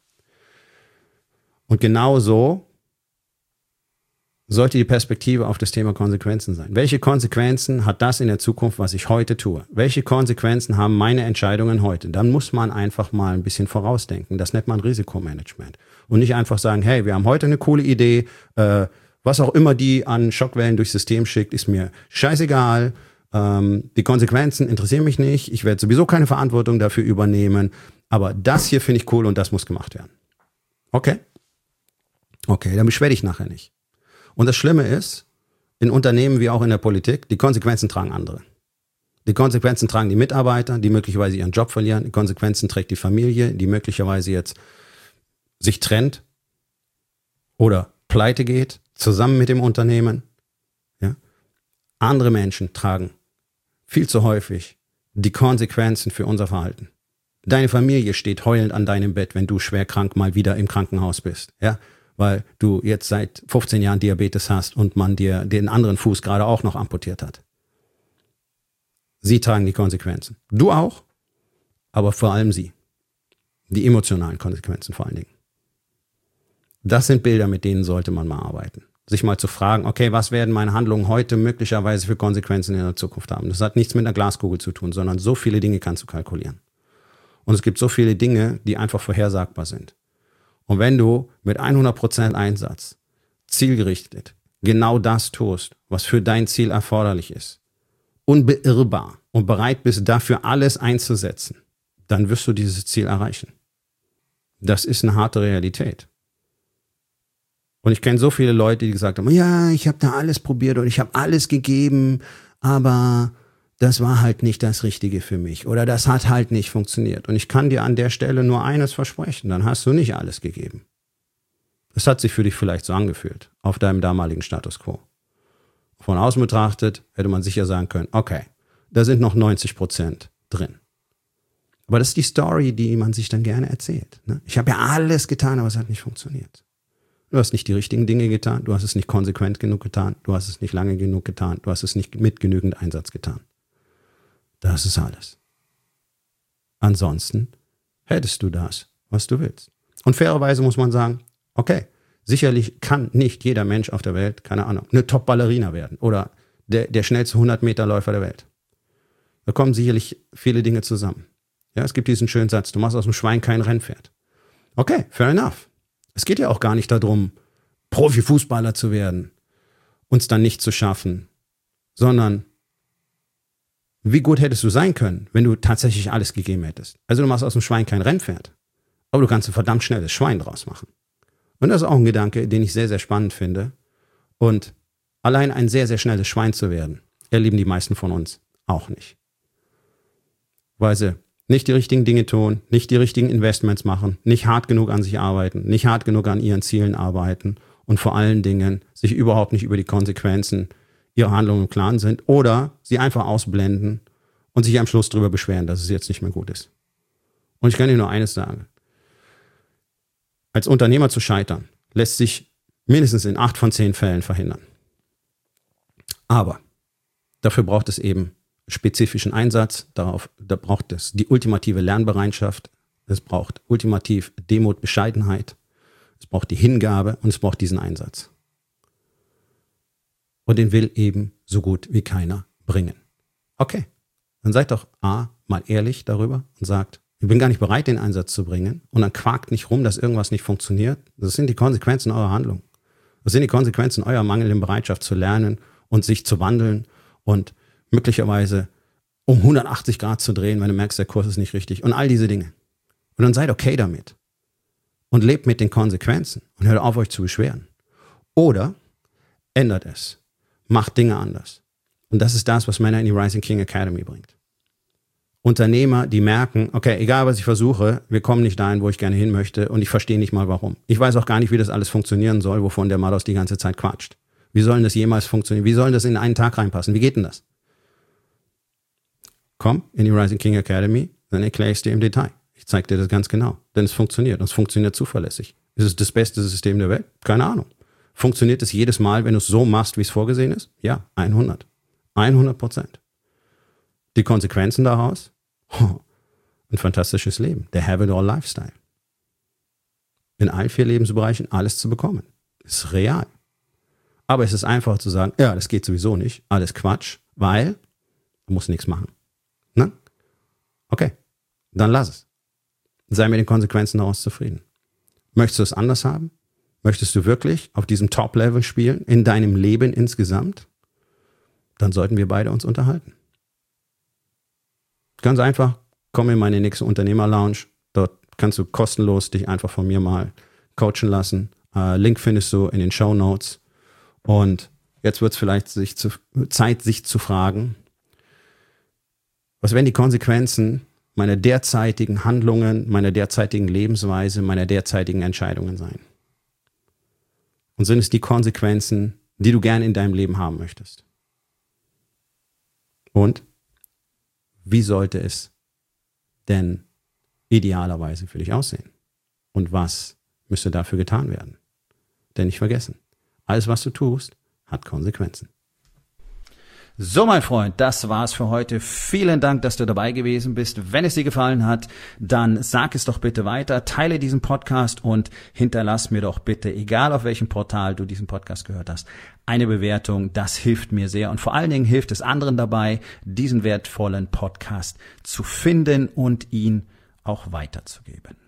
[SPEAKER 2] Und genau so sollte die Perspektive auf das Thema Konsequenzen sein. Welche Konsequenzen hat das in der Zukunft, was ich heute tue? Welche Konsequenzen haben meine Entscheidungen heute? Dann muss man einfach mal ein bisschen vorausdenken. Das nennt man Risikomanagement. Und nicht einfach sagen, hey, wir haben heute eine coole Idee, was auch immer die an Schockwellen durchs System schickt, ist mir scheißegal. Die Konsequenzen interessieren mich nicht. Ich werde sowieso keine Verantwortung dafür übernehmen. Aber das hier finde ich cool und das muss gemacht werden. Okay? Okay, dann beschwer dich nachher nicht. Und das Schlimme ist, in Unternehmen wie auch in der Politik, die Konsequenzen tragen andere. Die Konsequenzen tragen die Mitarbeiter, die möglicherweise ihren Job verlieren. Die Konsequenzen trägt die Familie, die möglicherweise jetzt sich trennt oder pleite geht, zusammen mit dem Unternehmen. Ja? Andere Menschen tragen viel zu häufig die Konsequenzen für unser Verhalten. Deine Familie steht heulend an deinem Bett, wenn du schwer krank mal wieder im Krankenhaus bist. Ja? Weil du jetzt seit 15 Jahren Diabetes hast und man dir den anderen Fuß gerade auch noch amputiert hat. Sie tragen die Konsequenzen. Du auch, aber vor allem sie. Die emotionalen Konsequenzen vor allen Dingen. Das sind Bilder, mit denen sollte man mal arbeiten. Sich mal zu fragen, okay, was werden meine Handlungen heute möglicherweise für Konsequenzen in der Zukunft haben? Das hat nichts mit einer Glaskugel zu tun, sondern so viele Dinge kannst du kalkulieren. Und es gibt so viele Dinge, die einfach vorhersagbar sind. Und wenn du mit 100% Einsatz, zielgerichtet, genau das tust, was für dein Ziel erforderlich ist, unbeirrbar und bereit bist, dafür alles einzusetzen, dann wirst du dieses Ziel erreichen. Das ist eine harte Realität. Und ich kenne so viele Leute, die gesagt haben, ja, ich habe da alles probiert und ich habe alles gegeben, aber das war halt nicht das Richtige für mich oder das hat halt nicht funktioniert. Und ich kann dir an der Stelle nur eines versprechen, dann hast du nicht alles gegeben. Es hat sich für dich vielleicht so angefühlt, auf deinem damaligen Status quo. Von außen betrachtet hätte man sicher sagen können, okay, da sind noch 90% drin. Aber das ist die Story, die man sich dann gerne erzählt. Ne? Ich habe ja alles getan, aber es hat nicht funktioniert. Du hast nicht die richtigen Dinge getan, du hast es nicht konsequent genug getan, du hast es nicht lange genug getan, du hast es nicht mit genügend Einsatz getan. Das ist alles. Ansonsten hättest du das, was du willst. Und fairerweise muss man sagen, okay, sicherlich kann nicht jeder Mensch auf der Welt, keine Ahnung, eine Top-Ballerina werden oder der schnellste 100-Meter-Läufer der Welt. Da kommen sicherlich viele Dinge zusammen. Ja, es gibt diesen schönen Satz, du machst aus dem Schwein kein Rennpferd. Okay, fair enough. Es geht ja auch gar nicht darum, Profifußballer zu werden, uns dann nicht zu schaffen, sondern wie gut hättest du sein können, wenn du tatsächlich alles gegeben hättest? Also du machst aus dem Schwein kein Rennpferd, aber du kannst ein verdammt schnelles Schwein draus machen. Und das ist auch ein Gedanke, den ich sehr, sehr spannend finde. Und allein ein sehr, sehr schnelles Schwein zu werden, erleben die meisten von uns auch nicht. Weil sie nicht die richtigen Dinge tun, nicht die richtigen Investments machen, nicht hart genug an sich arbeiten, nicht hart genug an ihren Zielen arbeiten und vor allen Dingen sich überhaupt nicht über die Konsequenzen ihrer Handlungen im Klaren sind oder sie einfach ausblenden und sich am Schluss darüber beschweren, dass es jetzt nicht mehr gut ist. Und ich kann dir nur eines sagen. Als Unternehmer zu scheitern, lässt sich mindestens in 8 von 10 Fällen verhindern. Aber dafür braucht es eben spezifischen Einsatz, da braucht es die ultimative Lernbereitschaft, es braucht ultimativ Demut, Bescheidenheit, es braucht die Hingabe und es braucht diesen Einsatz. Und den will eben so gut wie keiner bringen. Okay, dann seid doch mal ehrlich darüber und sagt, ich bin gar nicht bereit, den Einsatz zu bringen und dann quakt nicht rum, dass irgendwas nicht funktioniert. Das sind die Konsequenzen eurer Handlung. Das sind die Konsequenzen eurer mangelnden Bereitschaft zu lernen und sich zu wandeln und möglicherweise um 180 Grad zu drehen, wenn du merkst, der Kurs ist nicht richtig und all diese Dinge. Und dann seid okay damit und lebt mit den Konsequenzen und hört auf, euch zu beschweren. Oder ändert es. Macht Dinge anders. Und das ist das, was Männer in die Rising King Academy bringt. Unternehmer, die merken, okay, egal was ich versuche, wir kommen nicht dahin, wo ich gerne hin möchte und ich verstehe nicht mal warum. Ich weiß auch gar nicht, wie das alles funktionieren soll, wovon der Mados die ganze Zeit quatscht. Wie soll das jemals funktionieren? Wie soll das in einen Tag reinpassen? Wie geht denn das? Komm in die Rising King Academy, dann erkläre ich es dir im Detail. Ich zeige dir das ganz genau, denn es funktioniert und es funktioniert zuverlässig. Ist es das beste System der Welt? Keine Ahnung. Funktioniert es jedes Mal, wenn du es so machst, wie es vorgesehen ist? Ja, 100%. Die Konsequenzen daraus? Ein fantastisches Leben. Der Have-it-all-Lifestyle. In allen 4 Lebensbereichen alles zu bekommen. Ist real. Aber es ist einfach zu sagen, ja, das geht sowieso nicht. Alles Quatsch, weil du musst nichts machen. Ne? Okay, dann lass es. Sei mit den Konsequenzen daraus zufrieden. Möchtest du es anders haben? Möchtest du wirklich auf diesem Top-Level spielen, in deinem Leben insgesamt? Dann sollten wir beide uns unterhalten. Ganz einfach, komm in meine nächste Unternehmer-Lounge. Dort kannst du kostenlos dich einfach von mir mal coachen lassen. Link findest du in den Shownotes. Und jetzt wird es vielleicht Zeit, sich zu fragen, was werden die Konsequenzen meiner derzeitigen Handlungen, meiner derzeitigen Lebensweise, meiner derzeitigen Entscheidungen sein? Und sind es die Konsequenzen, die du gerne in deinem Leben haben möchtest? Und wie sollte es denn idealerweise für dich aussehen? Und was müsste dafür getan werden? Denn nicht vergessen, alles, was du tust, hat Konsequenzen. So, mein Freund, das war's für heute. Vielen Dank, dass du dabei gewesen bist. Wenn es dir gefallen hat, dann sag es doch bitte weiter, teile diesen Podcast und hinterlass mir doch bitte, egal auf welchem Portal du diesen Podcast gehört hast, eine Bewertung. Das hilft mir sehr und vor allen Dingen hilft es anderen dabei, diesen wertvollen Podcast zu finden und ihn auch weiterzugeben.